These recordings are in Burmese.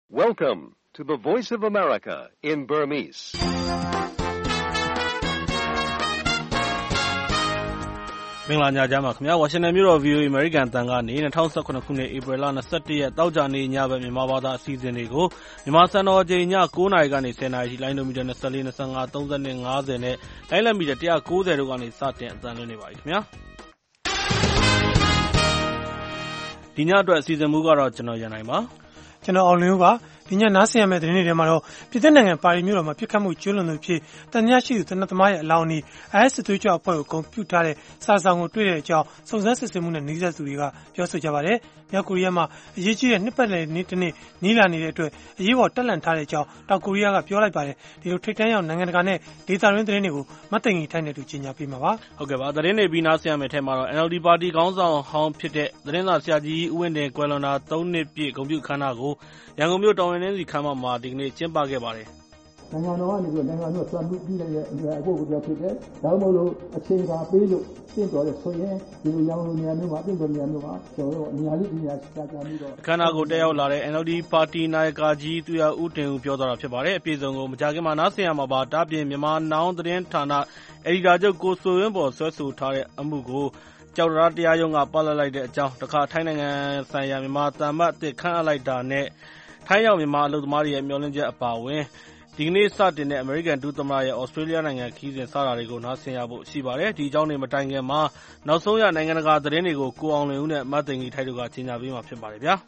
Welcome to the Voice of America in Burmese. ။မင်္ဂလာညချမ်းပါခင်ဗျာဝါရှင်တန်မြို့တော် VOA American တန်ကနေ2019ခုနှစ်ဧပြီလ21ရက်တောက်ကြနေ့ညဘက်မြန်မာဘာသာအစီအစဉ်တွေကိုမြန်မာစံတော်ချိန်ည9:00နာရီကနေ10:00နာရီထိလိုင်းဒိုမီတာ24 25 30နဲ့50နဲ့လိုင်းလက်မီတာ190တို့ကနေစတင်အသံလွှင့်နေပါပြီခင်ဗျာဒီညအတွက်အစီအစဉ်မူကတော့ကျွန်တော်ရန်နိုင်ပါကျွန်တော်အောင်လင်းဦးပါဒီညနားဆင်ရမယ့်သတင်းတွေထဲမှာတော့ပြည်သက်နိုင်ငံပါရီမြို့တော်မှာပြစ်ခတ်မှုကျူးလွန်သူဖြစ်တန်မြရှိသူတနတ်သမားရဲ့အလောင်းအနီး IS သွေးကြွအဖွဲ့ကိုဂုဏ်ပြုထားတဲ့စာဆောင်ကိုတွေ့တဲ့အကြောင်းစုံစမ်းစစ်ဆေးမှုနဲ့နှိစက်သူတွေကပြောဆိုကြပါတယ်။မြောက်ကိုရီးယားမှာအရေးကြီးတဲ့နှစ်ပတ်လည်နေ့တစ်နေ့နီးလာနေတဲ့အတွက်အရေးပေါ်တက်လှန်ထားတဲ့အကြောင်းတောင်ကိုရီးယားကပြောလိုက်ပါတယ်။ဒီလိုထိပ်တန်းရောက်နိုင်ငံတကာနဲ့ဒေသတွင်းသတင်းတွေကိုမတ်သိင်ကြီးထိုင်းနဲ့တူကြီးညာပေးမှာပါ။ဟုတ်ကဲ့ပါသတင်းတွေပြီးနားဆင်ရမယ့်ထဲမှာတော့ NLD ပါတီခေါင်းဆောင်ဟောင်းဖြစ်တဲ့သတင်းစာဆရာကြီးဦးဝင်းတင်ကွယ်လွန်တာ3နှစ်ပြည့်ဂုဏ်ပြုခမ်းနားကိုရန်ကုန်မြို့တော်ဝင်နှင်းစီခမ်းမမှာဒီကနေ့ကျင်းပခဲ့ပါတယ်။နိုင်ငံတော်ကနေပြီးနိုင်ငံတော်စွမ်းမှုပြီးတဲ့အဖို့ကိုပြောဖြစ်တယ်။ဒါမှမဟုတ်အချိန်ပါပေးလို့တင့်တော်တဲ့ဆိုရင်ဒီလိုရောင်းလို့နေရာမျိုးမှာတင့်တော်နေရာမျိုးမှာကျွန်တော်တို့အများကြီးဒီနေရာစကြပြီးတော့ခမ်းနားကိုတက်ရောက်လာတဲ့ NLD ပါတီနာယကကြီးသူရဦးတင်ဦးပြောသွားတာဖြစ်ပါတယ်။အပြည့်စုံကိုမကြာခင်မှာနားဆင်ရမှာပါ။ဒါ့အပြင်မြန်မာနောင်သတင်းဌာနအယ်ဒီတာချုပ်ကိုစိုးဝင်းပေါ်ဆွဲဆိုထားတဲ့အမှုကိုကျောက်တရားတရားရုံးကပလတ်လိုက်တဲ့အကြောင်းတခါထိုင်းနိုင်ငံဆိုင်ရာမြန်မာတမတ်အသစ်ခန့်အပ်လိုက်တာနဲ့ထိုင်းရောက်မြန်မာအလုပ်သမားတွေရဲ့မျှော်လင့်ချက်အပါအဝင်ဒီကနေ့စတင်တဲ့အမေရိကန်ဒုသမ္မတရဲ့ဩစတြေးလျနိုင်ငံခရီးစဉ်စတာတွေကိုနားဆင်ရဖို့ရှိပါတယ်။ဒီအကြောင်းတွေမတိုင်ခင်မှာနောက်ဆုံးရနိုင်ငံတကာသတင်းတွေကိုကိုအောင်လင်ဦးနဲ့မတ်သိင်ကြီးထိုက်တို့ကကြီးညာပေးမှာဖြစ်ပါတယ်ဗျာ။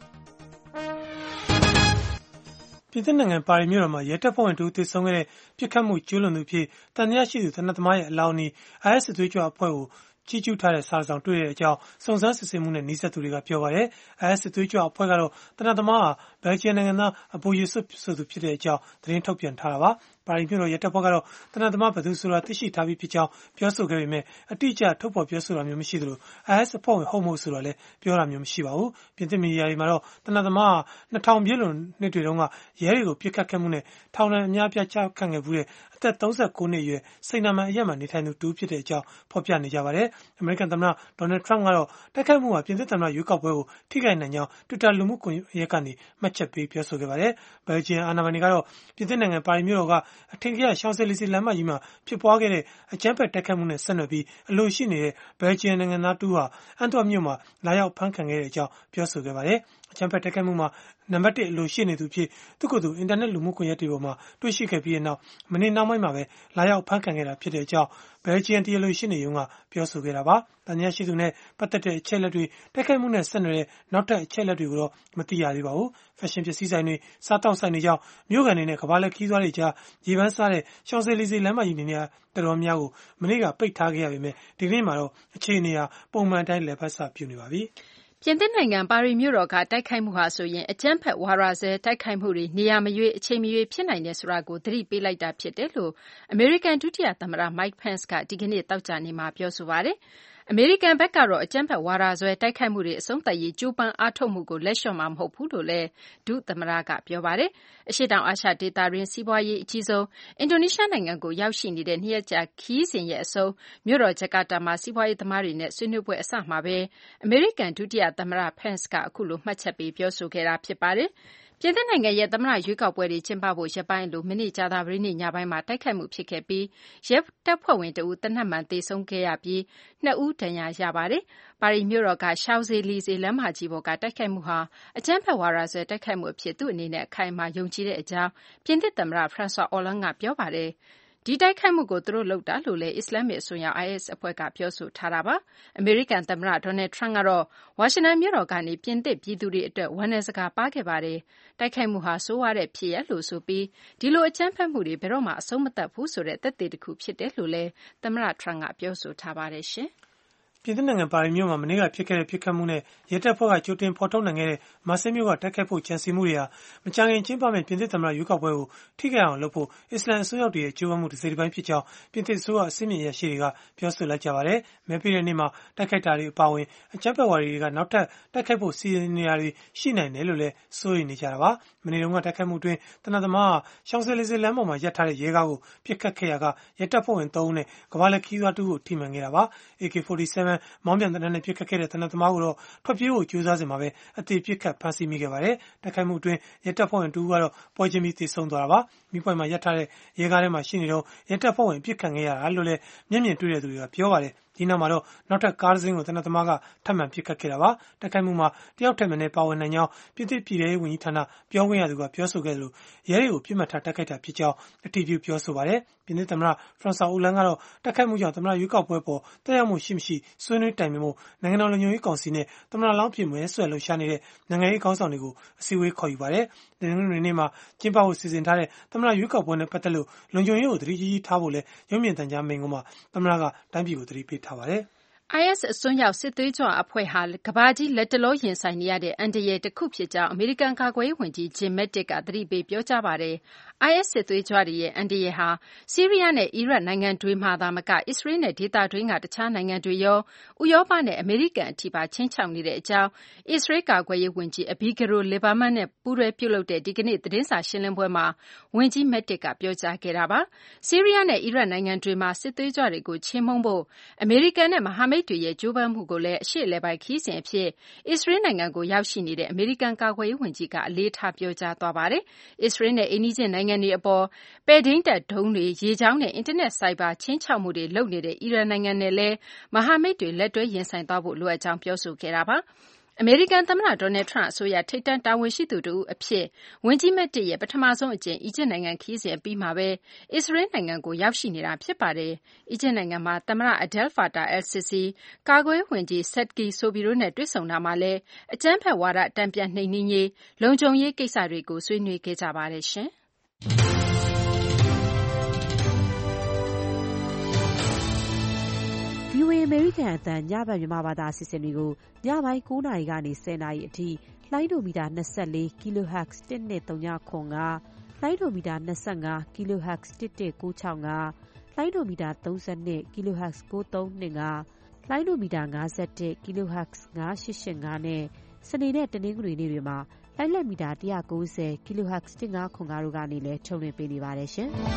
ပြည်သက်နိုင်ငံပါရီမြို့တော်မှာရဲတပ်ဖွဲ့ဝင်တို့သေဆုံးခဲ့တဲ့ပြစ်ခတ်မှုကျူးလွန်သူဖြစ်တန်မြရှိသူတနတ်သမားရဲ့အလောင်းအနီး IS သွေးကြွအဖွဲ့ကိုကြီးကျူးထားတဲ့စာဆောင်တွေ့တဲ့အကြောင်းစုံစမ်းစစ်ဆေးမှုနဲ့နှိစက်သူတွေကပြောပါတယ်။ IS သွေးကြွအဖွဲ့ကတော့တနတ်သမားဟာဘယ်လ်ဂျီယံနိုင်ငံသားအဘူယူဆွတ်ဆိုသူဖြစ်တဲ့အကြောင်းသတင်းထုတ်ပြန်ထားတာပါ။ပါရီမြို့တော်ရဲတပ်ဖွဲ့ကတော့တနတ်သမားဘယ်သူဆိုတာသိရှိထားပြီးဖြစ်ကြောင်းပြောဆိုခဲ့ပေမဲ့အတိအကျထုတ်ဖော်ပြောဆိုတာမျိုးမရှိသလို IS အဖွဲ့ဝင်ဟုတ်မဟုတ်ဆိုတာလည်းပြောတာမျိုးမရှိပါဘူး။ပြင်သစ်မီဒီယာတွေမှာတော့တနတ်သမားဟာ2000ပြည့်လွန်နှစ်တွေတုန်းကရဲတွေကိုပြစ်ခတ်ခဲ့မှုနဲ့ထောင်ဒဏ်အများပြားချခံခဲ့မှုတဲ့အသက်39နှစ်အရွယ်စိန်နာမန်အရက်မှနေထိုင်သူတူဖြစ်တဲ့အကြောင်းဖော်ပြနေကြပါတယ်။အမေရိကန်သမ္မတဒေါ်နယ်ထရန့်ကတော့တိုက်ခိုက်မှုဟာပြင်သစ်သမ္မတရွေးကောက်ပွဲကိုထိခိုက်နိုင်ကြောင်း Twitter လူမှုကွန်ရက်ကနေမှတ်ချက်ပေးပြောဆိုခဲ့ပါတယ်။ဘယ်လ်ဂျီယံအာဏာပိုင်တွေကတော့ပြင်သစ်နိုင်ငံပါရီမြို့တော်ကအထင်ကရရှောင်းဆယ်လီဇေလမ်းမကြီးမှာဖြစ်ပွားခဲ့တဲ့အကြမ်းဖက်တိုက်ခိုက်မှုနဲ့ဆက်နွယ်ပြီးအလိုရှိနေတဲ့ဘယ်လ်ဂျီယံနိုင်ငံသားတူဟာအန်တွတ်မြို့မှာလာရောက်ဖမ်းခံခဲ့တဲ့အကြောင်းပြောဆိုခဲ့ပါတယ်။အကြမ်းဖက်တိုက်ခိုက်မှုမှာနံပါတ်1အလိုရှိနေသူဖြစ်သူ့ကိုယ်သူအင်တာနက်လူမှုကွန်ရက်တွေပေါ်မှာတွေ့ရှိခဲ့ပြီးတဲ့နောက်မနေ့နောက်ပိုင်းမှာပဲလာရောက်ဖမ်းခံခဲ့တာဖြစ်တဲ့အကြောင်းဘယ်လ်ဂျီယံတရားလိုရှိနေရုံးကပြောဆိုခဲ့တာပါ။တန်မြရှိသူနဲ့ပတ်သက်တဲ့အချက်လက်တွေတိုက်ခိုက်မှုနဲ့ဆက်နွယ်တဲ့နောက်ထပ်အချက်လက်တွေကိုတော့မသိရသေးပါဘူး။ဖက်ရှင်ပစ္စည်းဆိုင်တွေစားတောက်ဆိုင်တွေကြောင့်မြို့ကန်တွေနဲ့ကမ္ဘာလက်ခီးသွားတွေကြားရေပန်းစားတဲ့ရှောင်းဆယ်လီဇေလမ်းမကြီးနေရာတော်တော်များကိုမနေ့ကပိတ်ထားခဲ့ရပေမဲ့ဒီကနေ့မှာတော့အခြေအနေဟာပုံမှန်တိုင်းလည်ပတ်စပြုနေပါပြီ။ပြင်သစ်နိုင်ငံပါရီမြို့တော်ကတိုက်ခိုက်မှုဟာဆိုရင်အကြမ်းဖက်ဝါဒစွဲတိုက်ခိုက်မှုတွေနေရာမရွေးအချိန်မရွေးဖြစ်နိုင်တယ်ဆိုတာကိုသတိပေးလိုက်တာဖြစ်တယ်လို့အမေရိကန်ဒုတိယသမ္မတ Mike Pence ကဒီကနေ့သောကြာနေ့မှာပြောဆိုပါတယ်။အမေရိကန်ဘက်ကတော့အကြမ်းဖက်ဝါဒစွဲတိုက်ခိုက်မှုတွေအဆုံးသတ်ရေးကြိုးပမ်းအားထုတ်မှုကိုလက်လျှော့မှာမဟုတ်ဘူးလို့လည်းဒုသမ္မတကပြောပါတယ်။အရှေ့တောင်အာရှဒေသတွင်းစီးပွားရေးအကြီးဆုံးအင်ဒိုနီးရှားနိုင်ငံကိုရောက်ရှိနေတဲ့2ရက်ကြာခရီးစဉ်ရဲ့အဆုံးမြို့တော်ဂျကာတာမှာစီးပွားရေးသမားတွေနဲ့ဆွေးနွေးပွဲအစမှာပဲအမေရိကန်ဒုတိယသမ္မတ Pence ကအခုလိုမှတ်ချက်ပေးပြောဆိုခဲ့တာဖြစ်ပါတယ်။ပြင်သစ်နိုင်ငံရဲ့သမ္မတရွေးကောက်ပွဲတွေကျင်းပဖို့ရက်ပိုင်းလိုမနေ့ကြာသပတေးနေ့ညပိုင်းမှာတိုက်ခိုက်မှုဖြစ်ခဲ့ပြီးရဲတပ်ဖွဲ့ဝင်တဦးသေနတ်မှန်သေဆုံးခဲ့ရပြီး2ဦးဒဏ်ရာရပါတယ်။ပါရီမြို့တော်ကရှောင်းဇေလီဇေလမ်းမကြီးပေါ်ကတိုက်ခိုက်မှုဟာအကြမ်းဖက်ဝါဒစွဲတိုက်ခိုက်မှုအဖြစ်သူ့အနေနဲ့အခိုင်အမာယုံကြည်တဲ့အကြောင်းပြင်သစ်သမ္မတ François Hollande ကပြောပါတယ်။ဒီတိုက်ခိုက်မှုကိုသူတို့လုပ်တာလို့လည်းအစ္စလာမစ်အစွန်းရောက် IS အဖွဲ့ကပြောဆိုထားတာပါ။အမေရိကန်သမ္မတဒေါ်နယ်ထရန့်ကတော့ဝါရှင်တန်မြို့တော်ကနေပြင်သစ်ပြည်သူတွေအတွက်ဝမ်းနည်းစကားပါးခဲ့ပါတယ်။တိုက်ခိုက်မှုဟာဆိုးဝါးတဲ့ဖြစ်ရပ်လို့ဆိုပြီးဒီလိုအကြမ်းဖက်မှုတွေဘယ်တော့မှအဆုံးမသတ်ဘူးဆိုတဲ့သက်သေတစ်ခုဖြစ်တယ်လို့လည်းသမ္မတထရန့်ကပြောဆိုထားပါတယ်ရှင်။ပြင်သစ်နိုင်ငံပါရီမြို့မှာမနေ့ကဖြစ်ခဲ့တဲ့ပြစ်ခတ်မှုနဲ့ရဲတပ်ဖွဲ့ကကြိုတင်ဖော်ထုတ်နိုင်ခဲ့တဲ့မာဆေးမြို့ကတိုက်ခိုက်ဖို့ကြံစည်မှုတွေဟာမကြာခင်ကျင်းပမယ့်ပြင်သစ်သမ္မတရွေးကောက်ပွဲကိုထိခိုက်အောင်လုပ်ဖို့အစ္စလမ်အစွန်းရောက်တွေရဲ့ကြိုးပမ်းမှုတစ်စိတ်တစ်ပိုင်းဖြစ်ကြောင်းပြင်သစ်အစိုးရအစည်းအဝေးရရှိတွေကပြောဆိုလိုက်ကြပါတယ်။မဲပေးတဲ့နေ့မှာတိုက်ခိုက်တာတွေအပါအဝင်အကြမ်းဖက်ဝါဒီတွေကနောက်ထပ်တိုက်ခိုက်ဖို့စီစဉ်နေတာတွေရှိနိုင်တယ်လို့လည်းစိုးရိမ်နေကြတာပါ။မနေ့တုန်းကတိုက်ခိုက်မှုအတွင်းတနတ်သမားရှောင်းဆယ်လီဇေလမ်းပေါ်မှာရပ်ထားတဲ့ရဲကားကိုပြစ်ခတ်ခဲ့ရာကရဲတပ်ဖွဲ့ဝင်3ဦးနဲ့ကမ္ဘာလက်ခီးသွား2ဦးကိုထိမှန်ခဲ့တာပါ။ AK-47 မောင်းပြန်တနက်နဲ့ပစ်ခတ်ခဲ့တဲ့တနက်သမားကိုတော့ထွက်ပြေးဖို့ကြိုးစားစဉ်မှာပဲအသေးပစ်ခတ်ဖမ်းဆီးမိခဲ့ပါတယ်။တိုက်ခိုက်မှုအတွင်းရဲတပ်ဖွဲ့ဝင်တူကတော့ပွဲချင်းပြီးသေဆုံးသွားတာပါ။မိပွိုင်မှာရပ်ထားတဲ့ရဲကားထဲမှာရှိနေတော့ရဲတပ်ဖွဲ့ဝင်ပစ်ခတ်ခဲ့ရတာလို့လည်းမျက်မြင်တွေ့တဲ့သူတွေကပြောပါတယ်။ဒီနောက်မှာတော့နောက်ထပ်ကားတစ်စီးကိုတနက်သမားကထပ်မံပစ်ခတ်ခဲ့တာပါ။တိုက်ခိုက်မှုမှာတယောက်ထက်မနည်းပါဝင်နိုင်ကြောင်းပြည်သူ့ပြည်ထောင်စုဝန်ကြီးဌာနပြောခွင့်ရသူကပြောဆိုခဲ့တယ်လို့ရဲတွေကိုပြစ်မှတ်ထားတိုက်ခိုက်တာဖြစ်ကြောင်းအတည်ပြုပြောဆိုပါတယ်။ပြည်သူ့သမ္မတဖရန့်ဆွာအိုလန်ကတော့တိုက်ခိုက်မှုကြောင့်သမ္မတရွေးကောက်ပွဲပေါ်တက်ရောက်မှုရှိမရှိဆွေးနွေးတိုင်ပင်မှုနိုင်ငံတော်လုံခြုံရေးကောင်စီနဲ့သမ္မတလောင်းဖြစ်မဲဆွဲလှုပ်ရှားနေတဲ့နိုင်ငံရေးခေါင်းဆောင်တွေကိုအစည်းအဝေးခေါ်ယူပါတယ်။ဒီနေ့မှာကျင်းပဖို့စီစဉ်ထားတဲ့သမ္မတရွေးကောက်ပွဲနဲ့ပတ်သက်လို့လုံခြုံရေးကိုသတိကြီးထားဖို့လည်းရုပ်မြင်သံကြားမိန့်ခွန်းမှာသမ္မတကတိုင်းပြည်ကိုသတိပေးထားပါတယ်။ IS အစွန်းရောက်စစ်သွေးကြွအဖွဲ့ဟာကမ္ဘာကြီးလက်တလောရင်ဆိုင်နေရတဲ့အန္တရာယ်တစ်ခုဖြစ်ကြောင်းအမေရိကန်ကာကွယ်ရေးဝန်ကြီး Jim Mattis ကသတိပေးပြောကြားပါတယ်။ IS စစ်သွေးကြွတွေရဲ့အန္တရာယ်ဟာဆီးရီးယားနဲ့အီရတ်နိုင်ငံတွေမှာသာမက အစ္စရေးနဲ့ဒေသတွင်းကတခြားနိုင်ငံတွေရောဥရောပနဲ့အမေရိကန်အထိပါခြိမ်းခြောက်နေတဲ့အကြောင်းအစ္စရေးကာကွယ်ရေးဝန်ကြီး Avigdor Lieberman နဲ့ပူးတွဲပြုလုပ်တဲ့ဒီကနေ့သတင်းစာရှင်းလင်းပွဲမှာဝန်ကြီး Mattis ကပြောကြားခဲ့တာပါ။ဆီးရီးယားနဲ့အီရတ်နိုင်ငံတွေမှာစစ်သွေးကြွတွေကိုချေမှုန်းဖို့အမေရိကန်နဲ့မဟာမိတ်တွေရဲ့ကြိုးပမ်းမှုကိုလည်းအရှေ့အလယ်ပိုင်းခရီးစဉ်အဖြစ်အစ္စရေးနိုင်ငံကိုရောက်ရှိနေတဲ့အမေရိကန်ကာကွယ်ရေးဝန်ကြီးကအလေးထားပြောကြားသွားပါတယ်။အစ္စရေးနဲ့အိမ်နီးချင်းနိုင်ငံတွေအပေါ်ပဲ့ထိန်းတပ်ဒုံးတွေရေကြောင်းနဲ့အင်တာနက်ဆိုင်ဘာခြိမ်းခြောက်မှုတွေလုပ်နေတဲ့အီရန်နိုင်ငံနဲ့လည်းမဟာမိတ်တွေလက်တွဲရင်ဆိုင်သွားဖို့လိုအပ်ကြောင်းပြောဆိုခဲ့တာပါ။အမေရိကန်သမ္မတ Donald Trump အစိုးရထိပ်တန်းတာဝန်ရှိသူတဦးအဖြစ်ဝန်ကြီး Mattis ရဲ့ပထမဆုံးအကြိမ်အီဂျစ်နိုင်ငံခရီးစဉ်အပြီးမှာပဲအစ္စရေးနိုင်ငံကိုရောက်ရှိနေတာဖြစ်ပါတယ်။အီဂျစ်နိုင်ငံမှာသမ္မတ Abdel Fattah al-Sisi ကာကွယ်ရေးဝန်ကြီး Saadki Soubi တို့နဲ့တွေ့ဆုံတာမှာလည်းအကြမ်းဖက်ဝါဒတန်ပြန်နှိမ်နင်းရေးလုံခြုံရေးကိစ္စတွေကိုဆွေးနွေးခဲ့ကြပါတယ်ရှင်။ VOA အမေရိကန်အသံညဘက်မြန်မာဘာသာအစီအစဉ်တွေကိုညပိုင်း9:00 နာရီကနေ10:00 နာရီအထိလိုင်းဒိုမီတာ24 kHz 12395လိုင်းဒိုမီတာ25 kHz 11965လိုင်းဒိုမီတာ32 kHz 9325လိုင်းဒိုမီတာ51 kHz 9885နဲ့စနေနဲ့တနင်္ဂနွေနေ့တွေမှာလိုင်းလက်မီတာ190 kHz 1505တို့ကနေလည်းထုတ်လွှင့်ပေးနေပါတယ်ရှင်။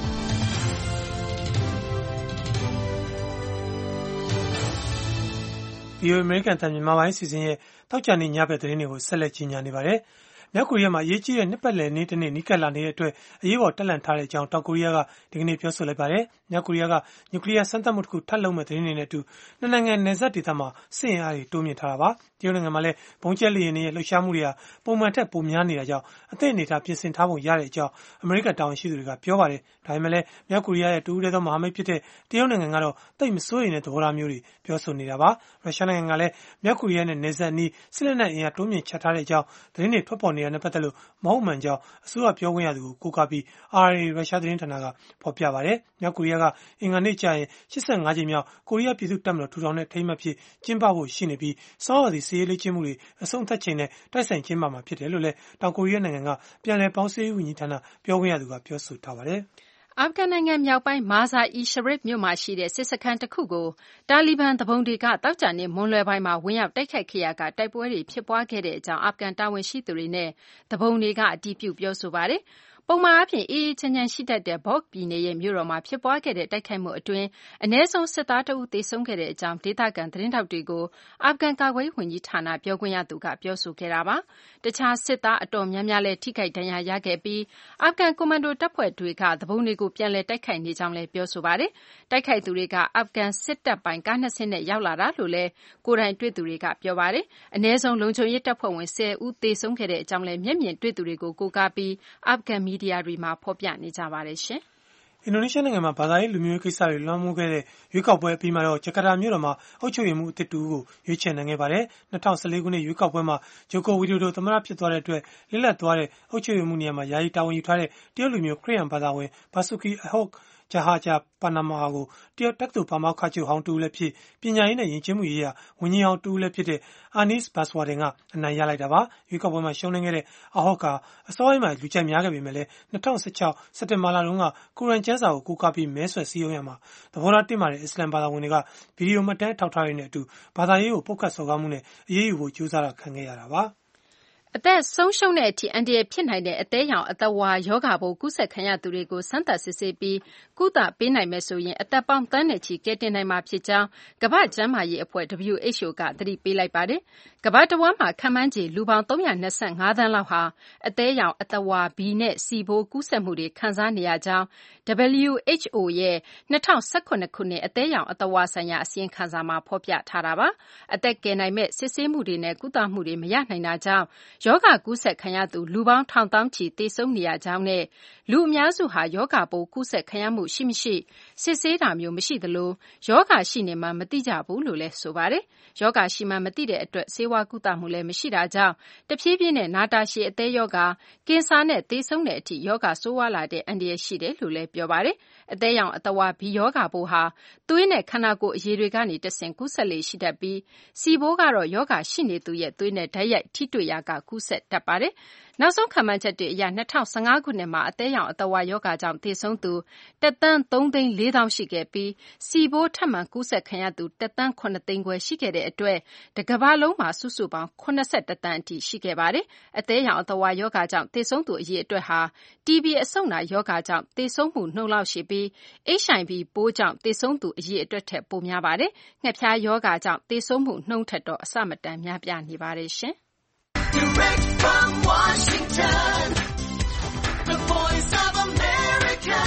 VOA အမေရိကန်အသံမြန်မာပိုင်းအစီအစဉ်ရဲ့တောက်ကြနေညဘက်သတင်းတွေကိုဆက်လက်ကြီးညာနေပါတယ်။မြောက်ကိုရီးယားမှာအရေးကြီးတဲ့နှစ်ပတ်လည်နေ့တစ်နေ့နီးကပ်လာနေတဲ့အတွက်အရေးပေါ်တက်လှန်ထားတဲ့အကြောင်းတောင်ကိုရီးယားကဒီကနေ့ပြောဆိုလိုက်ပါတယ်။မြောက်ကိုရီးယားကနျူကလ িয়ার စမ်းသပ်မှုတစ်ခုထပ်လုပ်မဲ့သတင်းတွေနဲ့အတူနှစ်နိုင်ငံနယ်စပ်ဒေသမှာစစ်အင်အားတွေတိုးမြင့်ထားတာပါ။တရုတ်နိုင်ငံမှာလည်းဘုံကျက်လေယာဉ်တွေရဲ့လှုပ်ရှားမှုတွေဟာပုံမှန်ထက်ပိုများနေတာကြောင့်အသင့်အနေအထားပြင်ဆင်ထားပုံရတဲ့အကြောင်းအမေရိကန်တာဝန်ရှိသူတွေကပြောပါတယ်။ဒါပေမဲ့လည်းမြောက်ကိုရီးယားရဲ့တူဦးတဲ့သောမဟာမိတ်ဖြစ်တဲ့တရုတ်နိုင်ငံကတော့တိတ်မစိုးရိမ်တဲ့သဘောထားမျိုးတွေပြောဆိုနေတာပါ။ရုရှားနိုင်ငံကလည်းမြောက်ကိုရီးယားနဲ့နယ်စပ်အနီးစစ်လက်နက်အင်အားတိုးမြင့်ချထားတဲ့အကြောင်းသတင်းတွေထွက်ပေါ်နေတာနဲ့ပတ်သက်လို့မဟုတ်မှန်ကြောင်းအစိုးရပြောခွင့်ရသူကိုကိုးကားပြီး RRA ရုရှားသတင်းဌာနကဖော်ပြပါတယ်။မြောက်ကိုရီးယားကအင်္ဂါနေ့ကျရင်85ကြိမ်မြောက်ကိုရီးယားပြည်သူ့တပ်မတော်ထူထောင်တဲ့အထိမ်းအမှတ်ဖြစ်ကျင်းပဖို့ရှိနေပြီးစောစောစီစစ်ရေးလေ့ကျင့်မှုတွေအဆုံးသတ်ချိန်နဲ့တိုက်ဆိုင်ကျင်းပမှာဖြစ်တယ်လို့လည်းတောင်ကိုရီးယားနိုင်ငံကပြန်လည်ပေါင်းစည်းရေးဝန်ကြီးဌာနပြောခွင့်ရသူကပြောဆိုထားပါတယ်။အာဖဂန်နိုင်ငံမြောက်ပိုင်း Mazar-e-Sharif မြို့မှာရှိတဲ့စစ်စခန်းတစ်ခုကိုတာလီဘန်သူပုန်တွေကသောကြာနေ့မွန်းလွဲပိုင်းမှာဝင်ရောက်တိုက်ခိုက်ခဲ့ရာကတိုက်ပွဲတွေဖြစ်ပွားခဲ့တဲ့အကြောင်းအာဖဂန်တာဝန်ရှိသူတွေနဲ့သူပုန်တွေကအတည်ပြုပြောဆိုပါတယ်။ပုံမှန်အားဖြင့်အေးအေးချမ်းချမ်းရှိတတ်တဲ့ Balkh ပြည်နယ်ရဲ့မြို့တော်မှာဖြစ်ပွားခဲ့တဲ့တိုက်ခိုက်မှုအတွင်းအနည်းဆုံးစစ်သားတဦးသေဆုံးခဲ့တဲ့အကြောင်းဒေသခံသတင်းထောက်တွေကိုအာဖဂန်ကာကွယ်ရေးဝန်ကြီးဌာနပြောခွင့်ရသူကပြောဆိုခဲ့တာပါ။တခြားစစ်သားအတော်များများလည်းထိခိုက်ဒဏ်ရာရခဲ့ပြီးအာဖဂန်ကွန်မန်ဒိုတပ်ဖွဲ့တွေကသူပုန်တွေကိုပြန်လည်တိုက်ခိုက်နေကြောင်းလည်းပြောဆိုပါတယ်။တိုက်ခိုက်သူတွေကအာဖဂန်စစ်တပ်ပိုင်ကား2စင်းနဲ့ရောက်လာတာလို့လည်းကိုယ်တိုင်တွေ့သူတွေကပြောပါတယ်။အနည်းဆုံးလုံခြုံရေးတပ်ဖွဲ့ဝင်10ဦးသေဆုံးခဲ့တဲ့အကြောင်းလည်းမျက်မြင်တွေ့သူတွေကိုကိုးကားပြီးအာဖဂန်မီဒီယာတွေမှာဖော်ပြနေကြပါတယ်ရှင်။အင်ဒိုနီးရှားနိုင်ငံမှာဘာသာရေးလူမျိုးရေးကိစ္စတွေလွှမ်းမိုးခဲ့တဲ့ရွေးကောက်ပွဲအပြီးမှာတော့ဂျကာတာမြို့တော်မှာအုပ်ချုပ်ရေးမှူးအသစ်တူကိုရွေးချယ်နိုင်ခဲ့ပါတယ်။2014ခုနှစ်ရွေးကောက်ပွဲမှာဂျိုကိုဝီဒိုဒိုသမ္မတဖြစ်သွားတဲ့အတွက်လစ်လပ်သွားတဲ့အုပ်ချုပ်ရေးမှူးနေရာမှာယာယီတာဝန်ယူထားတဲ့တရုတ်လူမျိုးခရစ်ယာန်ဘာသာဝင် Basuki Ahok Tjahaja-Purnama ကိုတရုတ်တက္ကသိုလ်ပါမောက္ခချုပ်ဟောင်းတူလည်းဖြစ်ပညာရေးနဲ့ယဉ်ကျေးမှုရေးရာဝန်ကြီးဟောင်းတူလည်းဖြစ်တဲ့ Anies Baswedan ကအနိုင်ရလိုက်တာပါ။ရွေးကောက်ပွဲမှာရှုံးနိမ့်ခဲ့တဲ့ Ahok ကအစောပိုင်းမှာလူကြိုက်များခဲ့ပေမဲ့လည်း2016စက်တင်ဘာလတုန်းကကိုရန်ကျမ်းစာကိုကိုးကားပြီးမဲဆွယ်စည်းရုံးရမှာသဘောထားတင်းမာတဲ့အစ္စလမ်ဘာသာဝင်တွေကဗီဒီယိုမှတ်တမ်းအထောက်အထားတွေနဲ့အတူဘာသာရေးကိုပုတ်ခတ်စော်ကားမှုနဲ့အရေးယူဖို့ကြိုးစားတာခံခဲ့ရတာပါ။အသက်ဆုံးရှုံးတဲ့အထိအန္တရာယ်ဖြစ်နိုင်တဲ့အသည်းယောင်အသက်ဝါရောဂါပိုးကူးစက်ခံရသူတွေကိုစမ်းသပ်စစ်ဆေးပြီးကုသပေးနိုင်မယ်ဆိုရင်အသက်ပေါင်းသန်းနဲ့ချီကယ်တင်နိုင်မှာဖြစ်ကြောင်းကမ္ဘာ့ကျန်းမာရေးအဖွဲ့ WHO ကသတိပေးလိုက်ပါတယ်။ကမ္ဘာတဝန်းမှာခန့်မှန်းခြေလူပေါင်း325သန်းလောက်ဟာအသည်းယောင်အသက်ဝါ B နဲ့ C ပိုးကူးစက်မှုတွေခံစားနေရကြောင်း WHO ရဲ့2018ခုနှစ်အသည်းယောင်အသက်ဝါဆိုင်ရာအစီရင်ခံစာမှာဖော်ပြထားတာပါ။အသက်ကယ်နိုင်မဲ့စစ်ဆေးမှုတွေနဲ့ကုသမှုတွေမရနိုင်တာကြောင့်ရောဂါကူးစက်ခံရသူလူပေါင်းထောင်သောင်းချီသေဆုံးနေရကြောင်းနဲ့လူအများစုဟာရောဂါပိုးကူးစက်ခံရမှုရှိမရှိစစ်ဆေးတာမျိုးမရှိသလိုရောဂါရှိနေမှမသိကြဘူးလို့လည်းဆိုပါတယ်။ရောဂါရှိမှမသိတဲ့အတွက်ဆေးဝါးကုသမှုလည်းမရှိတာကြောင့်တဖြည်းဖြည်းနဲ့နာတာရှည်အသည်းရောဂါကင်ဆာနဲ့သေဆုံးတဲ့အထိရောဂါဆိုးဝါးလာတဲ့အန္တရာယ်ရှိတယ်လို့လည်းပြောပါတယ်။အသည်းယောင်အသက်ဝါ B ရောဂါပိုးဟာသွေးနဲ့ခန္ဓာကိုယ်အရည်တွေကနေတဆင့်ကူးစက်လေရှိတတ်ပြီး C ပိုးကတော့ရောဂါရှိနေသူရဲ့သွေးနဲ့ဓာတ်ရိုက်ထိတွေ့ရာကကူးစက်တတ်ပါတယ်။နောက်ဆုံးခန့်မှန်းချက်တွေအရ2015ခုနှစ်မှာအသည်းယောင်အသက်ဝါရောဂါကြောင့်သေဆုံးသူ1,304,000ရှိခဲ့ပြီး C ပိုးထပ်မံကူးစက်ခံရသူ1,750,000ရှိခဲ့တဲ့အတွက်တကမ္ဘာလုံးမှာစုစုပေါင်း81သန်းအထိရှိခဲ့ပါတယ်။အသည်းယောင်အသက်ဝါရောဂါကြောင့်သေဆုံးသူအရေအတွက်ဟာ TB အဆုတ်နာရောဂါကြောင့်သေဆုံးမှုနှုန်းလောက်ရှိပြီး HIV ပိုးကြောင့်သေဆုံးသူအရေအတွက်ထက်ပိုများပါတယ်။ငှက်ဖျားရောဂါကြောင့်သေဆုံးမှုနှုန်းထက်တော့အဆမတန်များပြားနေပါတယ်ရှင်။ Direct from Washington, the voice of America,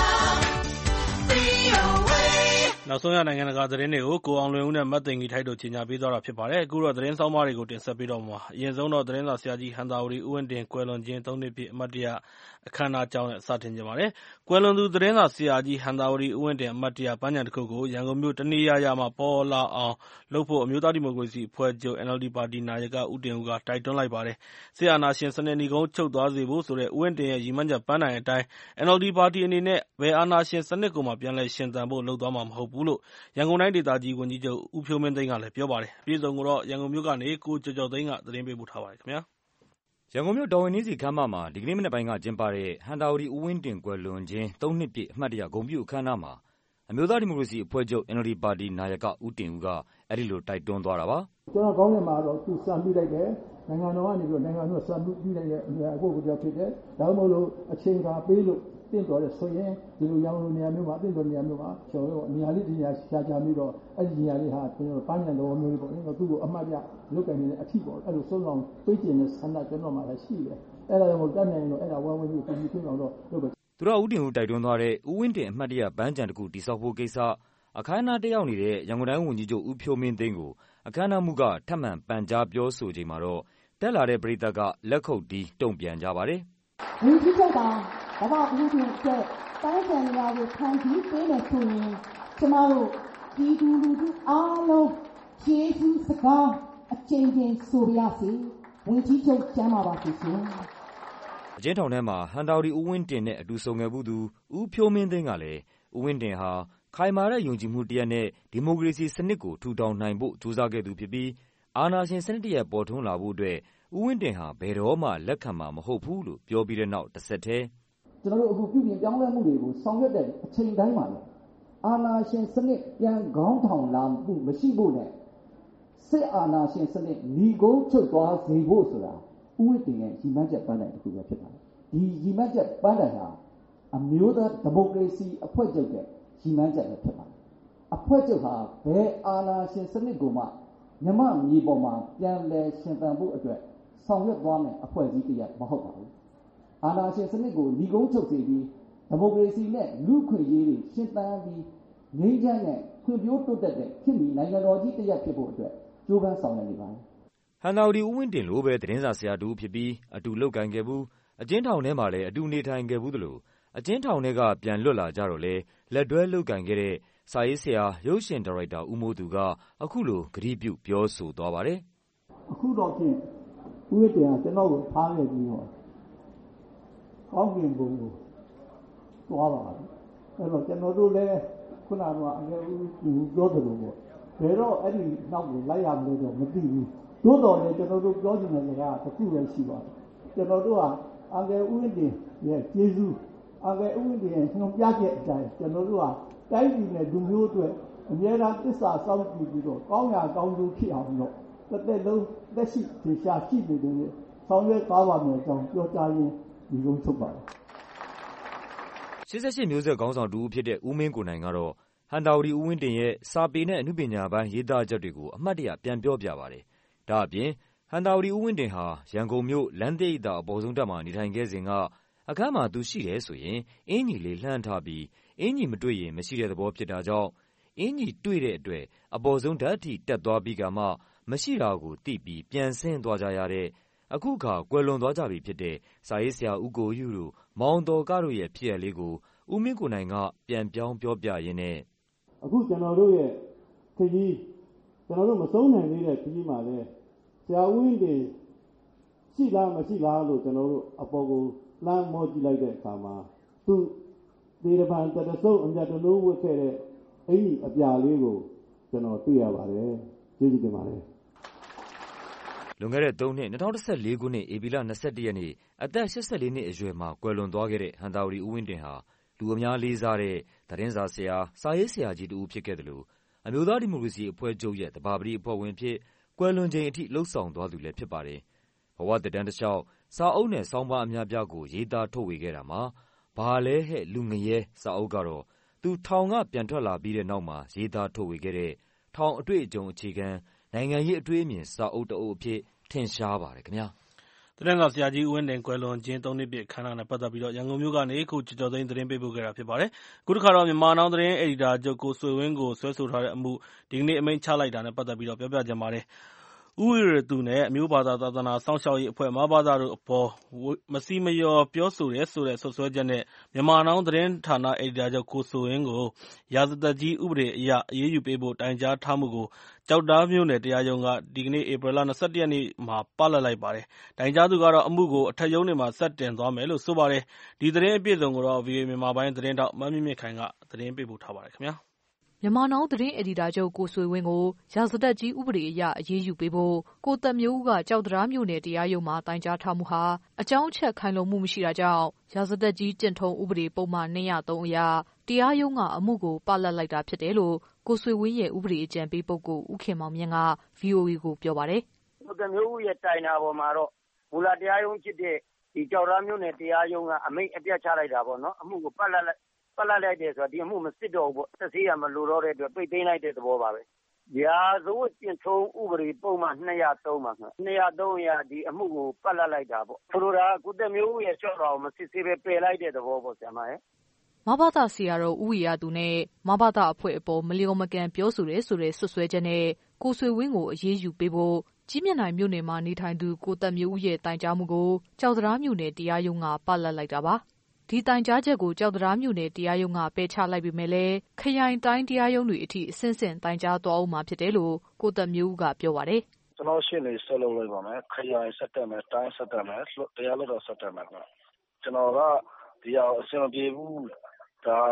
VOA. နောက်ဆုံးရနိုင်ငံတကာသတင်းတွေကိုကိုအောင်လွင်ဦးနဲ့မတ်သိင်္ဂီထိုက်တို့ကြီးညာပေးသွားတာဖြစ်ပါတယ်။အခုတော့သတင်းဆောင်မတွေကိုတင်ဆက်ပေးတော့မှာအရင်ဆုံးတော့သတင်းစာဆရာကြီးဟန်သာဝတီဦးဝင်းတင်ကွယ်လွန်ခြင်း3နှစ်ပြည့်အမတ်တရအခမ်းအနားကြောင်းနဲ့စတင်ကြပါတယ်။ကွယ်လွန်သူသတင်းစာဆရာကြီးဟန်သာဝတီဦးဝင်းတင်အမတ်တရပန်းခြံတစ်ခုကိုရန်ကုန်မြို့တနေရာရာမှာပေါ်လာအောင်လုပ်ဖို့အမျိုးသားဒီမိုကရေစီအဖွဲ့ချုပ် NLD ပါတီနာယကဦးတင်ဦးကတိုက်တွန်းလိုက်ပါတယ်။ဆရာနာရှင်စနစ်ဏီကုန်းချုပ်သွားစေဖို့ဆိုတဲ့ဦးဝင်းတင်ရဲ့ရည်မှန်းချက်ပန်းတိုင်အတိုင်း NLD ပါတီအနေနဲ့ဘယ်အာဏာရှင်စနစ်ကိုမှပြန်လည်ရှင်သန်ဖို့လုပ်သွားမှာမဟုတ်ဘူးလို့ရန်ကုန်တိုင်းဒေသကြီးဝန်ကြီးချုပ်ဦးဖြိုးမင်းသိန်းကလည်းပြောပါတယ်။အပြည့်အစုံကိုတော့ရန်ကုန်မြို့ကနေကိုကျော်ကျော်သိန်းကသတင်းပေးပို့ထားပါတယ်ခင်ဗျာ။ရန်ကုန်မြို့တော်ဝင်နေစီခမ်းမမှာဒီကနေ့မနက်ပိုင်းကကျင်းပတဲ့ဟန်သာဝတီဦးဝင်းတင်ကွယ်လွန်ခြင်း3နှစ်ပြည့်အမှတ်တရဂုဏ်ပြုအခမ်းအနားမှာအမျိုးသားဒီမိုကရေစီအဖွဲ့ချုပ် NLD ပါတီနာယကဦးတင်ဦးကအဲဒီလိုတိုက်တွန်းသွားတာပါ။ကျွန်တော်ကောင်းတယ်မှာတော့သူစံပြလိုက်တယ်နိုင်ငံတော်ကနေပြီးတော့နိုင်ငံတော်စံပြလိုက်တဲ့အရာအဖို့ကိုကြောက်ဖြစ်တယ်။ဒါမှမဟုတ်လို့အချိန်ကာပေးလို့တင့်တော်တဲ့ဆိုရင်ဒီလိုရောင်းလို့နေရာမျိုးမှာတင့်တော်နေရာမျိုးမှာကျွန်တော်နေရာလေးဒီနေရာရှာကြပြီးတော့အဲ့ဒီနေရာလေးဟာကျွန်တော်ပန်းညံတော်မျိုးပေါ့နော်သူ့ကိုအမှတ်ရလုတ်ကင်နေတဲ့အထီးပေါ့အဲ့လိုဆုံးဆောင်ပြေးကျင်တဲ့ဆန္ဒကျွန်တော်မှလည်းရှိတယ်။အဲ့ဒါကိုတတ်နိုင်လို့အဲ့ဒါဝမ်းဝင်းပြီးပြည်ပြည်အောင်တော့လုပ်ပဲသူတော်ဦးတင်ဦးတိုက်တွန်းသွားတဲ့ဦးဝင်းတင်အမှတ်တရပန်းခြံတစ်ခုတိစောက်ဖို့ကိစ္စအခမ်းအနားတက်ရောက်နေတဲ့ရန်ကုန်တိုင်းဝန်ကြီးချုပ်ဦးဖြိုးမင်းသိန်းကိုအခမ်းအနားမှူးကထပ်မံပန်ကြားပြောဆိုချိန်မှာတော့တက်လာတဲ့ပရိသတ်ကလက်ခုပ်တီးတုံ့ပြန်ကြပါတယ်။ဝန်ကြီးချုပ်ကဘာမှဦးတင်အတွက်တိုင်းဆန်ရာကိုခံပြီးပေးမယ်ဆိုရင်ကျမတို့ပြည်သူလူထုအားလုံးကျေးဇူးစကားအကျဉ်းချင်းဆိုပါရစေဝန်ကြီးချုပ်ကျမ်းပါပါစေရှင်။အကျဉ်းထောင်ထဲမှာဟန်တာဝတီဦးဝင်းတင်နဲ့အတူဆုံခဲ့မှုသူဦးဖြိုးမင်းသိန်းကလည်းဦးဝင်းတင်ဟာခိုင်မာတဲ့ယုံကြည်မှုတရက်နဲ့ဒီမိုကရေစီစနစ်ကိုထူထောင်နိုင်ဖို့ကြိုးစားခဲ့သူဖြစ်ပြီးအာဏာရှင်စနစ်တရက်ပေါ်ထွန်းလာဖို့အတွက်ဦးဝင်းတင်ဟာဘယ်တော့မှလက်ခံမှာမဟုတ်ဘူးလို့ပြောပြီးတဲ့နောက်တစ်ဆက်တည်းကျွန်တော်တို့အခုပြုပြင်ပြောင်းလဲမှုတွေကိုဆောင်ရွက်တဲ့အချိန်တိုင်းမှာလည်းအာဏာရှင်စနစ်ပြန်ခေါင်းထောင်လာမှုမရှိဖို့နဲ့စစ်အာဏာရှင်စနစ်ညီကုန်းချုပ်သွားစေဖို့ဆိုတာဦးဝင်းတင်ရဲ့ရည်မှန်းချက်ပန်းတိုင်တစ်ခုပဲဖြစ်ပါတယ်ဒီရည်မှန်းချက်ပန်းတိုင်ဟာအမျိုးသားဒီမိုကရေစီအဖွဲ့ချုပ်ရဲ့ရည်မှန်းချက်ပဲဖြစ်ပါတယ်အဖွဲ့ချုပ်ဟာဘယ်အာဏာရှင်စနစ်ကိုမှမြမမြေပေါ်မှာပြန်လည်ရှင်သန်ဖို့အတွက်ဆောင်ရွက်သွားမယ်အဖွဲ့အစည်းတစ်ရပ်မဟုတ်ပါဘူးအာဏာရှင်စနစ်ကိုညီကုန်းချုပ်စေပြီးဒီမိုကရေစီနဲ့လူ့ခွင့်ရေးတွေရှင်းသန်ပြီးငြိမ်းချမ်းတဲ့ဖွံ့ဖြိုးတိုးတက်တဲ့ခေတ်မီနိုင်ငံတော်ကြီးတစ်ရပ်ဖြစ်ဖို့အတွက်ကြိုးပမ်းဆောင်ရွက်နေပါတယ်ဟန်သာဝတီဦးဝင်းတင်လိုပဲသတင်းစာဆရာတူဖြစ်ပြီးအတူလုပ်ကိုင်ခဲ့ဘူးအကျဉ်းထောင်ထဲမှာလည်းအတူနေထိုင်ခဲ့ဘူးသလိုအကျဉ်းထောင်ထဲကပြန်လွတ်လာကြတော့လေလက်တွဲလုပ်ကိုင်ခဲ့တဲ့စာရေးဆရာရုပ်ရှင်ဒါရိုက်တာဦးမိုးသူကအခုလိုဂရုပြုပြောဆိုသွားပါတယ်အခုတော့ဖြင့်ဦးဝင်းတင်ကကျွန်တော်ကိုထားခဲ့ပြီးတော့ကောင်းကင်ဘုံကိုသွားပါပြီအဲ့တော့ကျွန်တော်တို့လည်းခုနကအငယ်ဦးပြောသလိုပေါ့ဘယ်တော့အဲ့ဒီနောက်ကိုလိုက်ရမလို့တော့မသိဘူးသို့တော်လည်းကျွန်တော်တို့ပြောချင်တဲ့စကားတစ်ခုပဲရှိပါတယ်ကျွန်တော်တို့ကအငယ်ဦးဝင်းတင်ရဲ့ကျေးဇူးအငယ်ဦးဝင်းတင်ရဲ့ညွှန်ပြချက်အတိုင်းကျွန်တော်တို့ကတိုင်းပြည်နဲ့လူမျိုးအတွက်အများအားသစ္စာစောင့်ကြည့်ပြီးတော့ကောင်းရာကောင်းကျိုးဖြစ်အောင်လို့တစ်သက်လုံးသက်ရှိထေရှားရှိနေတယ်ဆောင်ရွက်သွားပါမယ်အကြောင်းပြောကြားရင်းဒီကုန်းချုပ်ပါတယ် 88မျိုးဆက်ခေါင်းဆောင်တူဦးဖြစ်တဲ့ဦးမင်းကိုနိုင်ကတော့ဟန်တာဝတီဦးဝင်းတင်ရဲ့စာပေနဲ့အနုပညာပိုင်းရေးသားချက်တွေကိုအမှတ်တရပြန်ပြောပြပါတယ်။ဒါအပြင်ဟန်တာဝတီဦးဝင်းတင်ဟာရန်ကုန်မြို့လမ်းသစ်အိတ်သာအပေါ်ဆုံးတက်မှာနေထိုင်ခဲ့စဉ်ကအခန်းမှာသူရှိတယ်ဆိုရင်အင်ကြီးလေးလှမ်းထားပြီးအင်ကြီးမတွေ့ရင်မရှိတဲ့သဘောဖြစ်တာကြောင့်အင်ကြီးတွေ့တဲ့အတွက်အပေါ်ဆုံးဓာတ်အထိတက်သွားပြီးကမှမရှိတာကိုသိပြီးပြန်ဆင်းသွားကြရတဲ့အခုခါကွယ်လွန်သွားကြပြီဖြစ်တဲ့စာရေးဆရာဦးကိုယူတို့မောင်တော်ကတို့ရဲ့ဖြစ်ရလေးကိုဦးမင်းကိုနိုင်ကပြန်ပြောင်းပြောပြရင်းနဲ့အခုကျွန်တော်တို့ရဲ့ခကြီးကျွန်တော်တို့မဆုံးနိုင်သေးတဲ့ခကြီးမှာလဲဆရာဦးဝင်းတင်ရှိလားမရှိလားလို့ကျွန်တော်တို့အပေါ်ကိုလှမ်းမောကြည့်လိုက်တဲ့အခါမှာသူဒီရပန်တတဆုပ်အမြတ်တလို့ဝတ်ခဲ့တဲ့အင်ကြီးအပြာလေးကိုကျွန်တော်တွေ့ရပါတယ်ကျေးဇူးတင်ပါတယ်လွန်ခဲ့တဲ့3နှစ်2014ခုနှစ်ဧပြီလ21ရက်နေ့အသက်84နှစ်အရွယ်မှာကွယ်လွန်သွားခဲ့တဲ့ဟန်တာဝတီဦးဝင်းတင်ဟာလူအများလေးစားတဲ့သတင်းစာဆရာစာရေးဆရာကြီးတူဖြစ်ခဲ့တယ်လို့အမျိုးသားဒီမိုကရေစီအဖွဲ့ချုပ်ရဲ့တဘာပတိအဖွဲ့ဝင်ဖြစ်ကွယ်လွန်ချိန်အထိလှုပ်ဆောင်သွားသူလည်းဖြစ်ပါတယ်။ဘဝတည်တန်းတစ်လျှောက်စာအုပ်နဲ့ဆောင်းပါးအများပြားကိုရေးသားထုတ်ဝေခဲ့တာမှာဘာလဲဟဲ့လူငရဲစာအုပ်ကတော့သူထောင်ကပြန်ထွက်လာပြီးတဲ့နောက်မှာရေးသားထုတ်ဝေခဲ့တဲ့ထောင်အတွေ့အကြုံအခြေခံနိုင်ငံရေးအတွေ့အမြင်စာအုပ်တအုပ်အဖြစ်ထင်ရှားပါတယ်ခင်ဗျာ။သတင်းစာဆရာကြီးဦးဝင်းတင်ကွယ်လွန်ခြင်း3နှစ်ပြည့်အခမ်းအနားနဲ့ပတ်သက်ပြီးရန်ကုန်မြို့ကနေခုကျော်ကျော်သိန်းသတင်းပေးပို့ခဲ့တာဖြစ်ပါတယ်။အခုတစ်ခါတော့မြန်မာနောင်သတင်းအယ်ဒီတာချုပ်ကိုဆွေဝင်းကိုဆွဲဆိုထားတဲ့အမှုဒီကနေ့အမိန့်ချလိုက်တာနဲ့ပတ်သက်ပြီးပြောပြချင်ပါတယ်။ဦးဝီရသူနဲ့အမျိုးဘာသာသာသနာစောင့်ရှောက်ရေးအဖွဲ့မဘာသာတို့အပေါ်မစီမလျော်ပြောဆိုတယ်ဆိုတဲ့ဆွဆွဲချက်နဲ့မြန်မာနောင်သတင်းဌာနအယ်ဒီတာချုပ်ကိုဆွေဝင်းကိုရာဇသက်ကြီးဥပဒေအရအရေးယူပေးဖို့တိုင်ကြားထားမှုကိုကျောက်တန်းမြို့နယ်တရားရုံးကဒီကနေ့ဧပြီလ21ရက်နေ့မှာပလပ်လိုက်ပါတယ်။တိုင်ကြားသူကတော့အမှုကိုအထက်ရုံးတွေမှာဆက်တင်သွားမယ်လို့ဆိုပါတယ်။ဒီသတင်းအပြည့်အစုံကိုတော့ VOA မြန်မာပိုင်းသတင်းထောက်မမြင့်မြင့်ခိုင်ကသတင်းပေးပို့ထားပါတယ်ခင်ဗျာ။မြန်မာနောင်သတင်းအယ်ဒီတာချုပ်ကိုဆွေဝင်းကိုရာဇသက်ကြီးဥပဒေအရအရေးယူပေးဖို့ကိုသက်မျိုးဦးကကြောက်တရားမြို့နယ်တရားရုံးမှာတိုင်ကြားထားမှုဟာအကြောင်းအချက်ခိုင်လုံမှုမရှိတာကြောင့်ရာဇသက်ကြီးကျင့်ထုံးဥပဒေပုံမှန်203အရတရားရုံးကအမှုကိုပလပ်လိုက်တာဖြစ်တယ်လို့ကိုဆွေဝင်းရဲ့ဥပဒေအကြံပေးပုဂ္ဂိုလ်ဦးခင်မောင်မြင့်က VOA ကိုပြောပါတယ်။ကိုသက်မျိုးဦးရဲ့တိုင်တာပေါ်မှာတော့မူလတရားရုံးဖြစ်တဲ့ဒီကြောက်တရားမြို့နယ်တရားရုံးကအမိန့်အပြတ်ချလိုက်တာပေါ့နော်အမှုကိုပလပ်လိုက်တယ်ဆိုတော့ဒီအမှုမစစ်တော့ဘူးပေါ့စစ်ဆေးရမလို့တော့တဲ့အတွက်ပိတ်သိမ်းလိုက်တဲ့သဘောပါပဲရာဇဝတ်ကျင့်ထုံးဥပဒေပုံမှန်203ပါခင်ဗျ203ရာဒီအမှုကိုပလပ်လိုက်တာပေါ့ဆိုလိုတာကုသက်မျိုးရဲ့လျှော့တော်ကိုမစစ်ဆေးပဲပယ်လိုက်တဲ့သဘောပေါ့ဆရာမရဲ့မဘာသာဆရာတော်ဦးဝီရသူနဲ့မဘာသာအဖွဲ့အပေါ်မလျော်မကန်ပြောဆိုတယ်ဆိုတဲ့ဆွဆွဲချက်နဲ့ကိုဆွေဝင်းကိုအရေးယူပေးဖို့ကြီးမြတ်နိုင်မြို့နယ်မှာနေထိုင်သူကိုသက်မျိုးဦးရဲ့တိုင်ကြားမှုကိုကြောက်တရားမြို့နယ်တရားရုံးကပလပ်လိုက်တာပါဒီတိုင်ကြားချက်ကိုကြောက်တရားမြို့နယ်တရားရုံးကပယ်ချလိုက်ပေမဲ့လည်းခရိုင်တိုင်းတရားရုံးတွေအထိအဆင့်ဆင့်တိုင်ကြားသွားအောင်မှာဖြစ်တယ်လို့ကိုသက်မျိုးဦးကပြောပါတယ်။ကျွန်တော်ရှင်းနေဆက်လုပ်လိုက်ပါမယ်။ခရိုင်ဆက်တက်မယ်တိုင်းဆက်တက်မယ်တရားလွှတ်တော်ဆက်တက်မယ်။ကျွန်တော်ကဒီအောင်အဆင်မပြေဘူးဒါက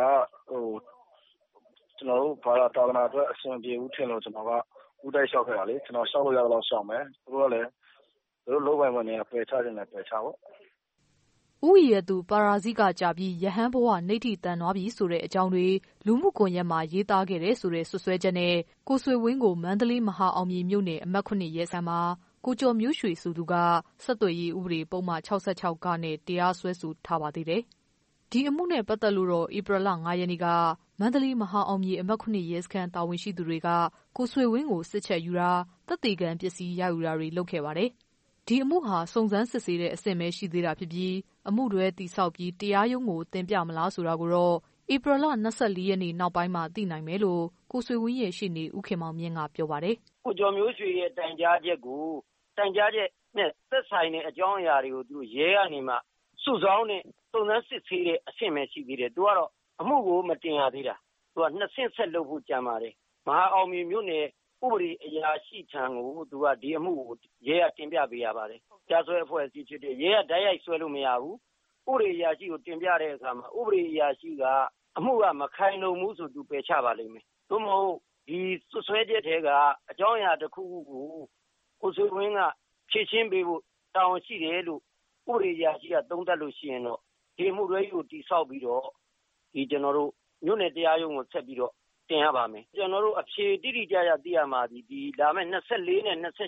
ကျွန်တော်တို့ဘာသာတာဝန်အတွက်အဆင်မပြေဘူးထင်လို့ကျွန်တော်ကဥတိုက်လျှောက်ခဲ့တာလေကျွန်တော်လျှောက်လို့ရတော့လျှောက်မယ်သူတို့ကလည်းသူတို့လုံးဝမနေပယ်ချတယ်လည်းပယ်ချပေါ့ဥယျာဉ်သူပါရာဇိကကြပြီးယဟန်ဘဝနှိဋ္ဌိတန်သွားပြီဆိုတဲ့အကြောင်းတွေလူမှုကွန်ရက်မှာရေးသားခဲ့တဲ့ဆိုတဲ့ဆွဆွဲချက်နဲ့ကိုဆွေဝင်းကိုမန္တလေးမဟာအောင်မြေမြို့နယ်အမှတ်9ရဲစခန်းမှာကိုကျော်မျိုးရွှေစုသူကဆက်သွယ်ရေးဥပဒေပုံမှန်66ကနဲ့တရားစွဲဆိုထားပါသေးတယ်။ဒီအမှုနဲ့ပတ်သက်လို့တော့ဧပြီလ9ရက်နေ့ကမန္တလေးမဟာအောင်မြေအမှတ်9ရဲစခန်းတာဝန်ရှိသူတွေကကိုဆွေဝင်းကိုစစ်ချက်ယူတာသက်သေခံပစ္စည်းရယူတာတွေလုပ်ခဲ့ပါတယ်။ဒီအမှုဟာစုံစမ်းစစ်ဆေးတဲ့အဆင့်ပဲရှိသေးတာဖြစ်ပြီးအမှုတွေတိဆောက်ပြီးတရားရုံးကိုတင်ပြမလားဆိုတာကိုတော့ဧပြီလ24ရက်နေ့နောက်ပိုင်းမှာသိနိုင်မယ်လို့ကိုဆွေဝင်းရဲ့ရှေ့နေဦးခင်မောင်မြင့်ကပြောပါတယ်။ကိုကျော်မျိုးရွှေရဲ့တိုင်ကြားချက်နဲ့သက်ဆိုင်တဲ့အကြောင်းအရာတွေကိုသူရဲကနေမှစုဆောင်းနဲ့စုံစမ်းစစ်ဆေးတဲ့အဆင့်ပဲရှိသေးတယ်။သူကတော့အမှုကိုမတင်ရသေးတာ။သူက2ဆင့်ဆက်လုပ်ဖို့ကြံပါတယ်။မဟာအောင်မြေမြို့နယ်ဥပဒေအရာရှိထံကိုသူကဒီအမှုကိုရဲကတင်ပြပေးရပါတယ်။ကြားစွဲအဖွဲ့အစည်းဖြစ်တဲ့ရဲကတိုက်ရိုက်ဆွဲလို့မရဘူး။ဥပဒေအရာရှိကိုတင်ပြတဲ့အခါမှာဥပဒေအရာရှိကအမှုကမခိုင်လုံဘူးဆိုသူပယ်ချပါလိမ့်မယ်။သို့မဟုတ်ဒီဆွဲချက်ထဲကအကြောင်းအရာတစ်ခုခုကိုကိုဆွေဝင်းကဖြည့်ရှင်းပေးဖို့တာဝန်ရှိတယ်လို့ဥပဒေအရာရှိကသုံးသပ်လို့ရှိရင်တော့ဒီမှုတွေကိုတိဆောက်ပြီးတော့ဒီကျွန်တော်တို့မြို့နယ်တရားရုံးကိုဆက်ပြီးတော့တင်ရပါမယ်ကျွန်တော်တို့အဖြေတိတိကျကျသိရမှာဒီလာမယ့်24နဲ့28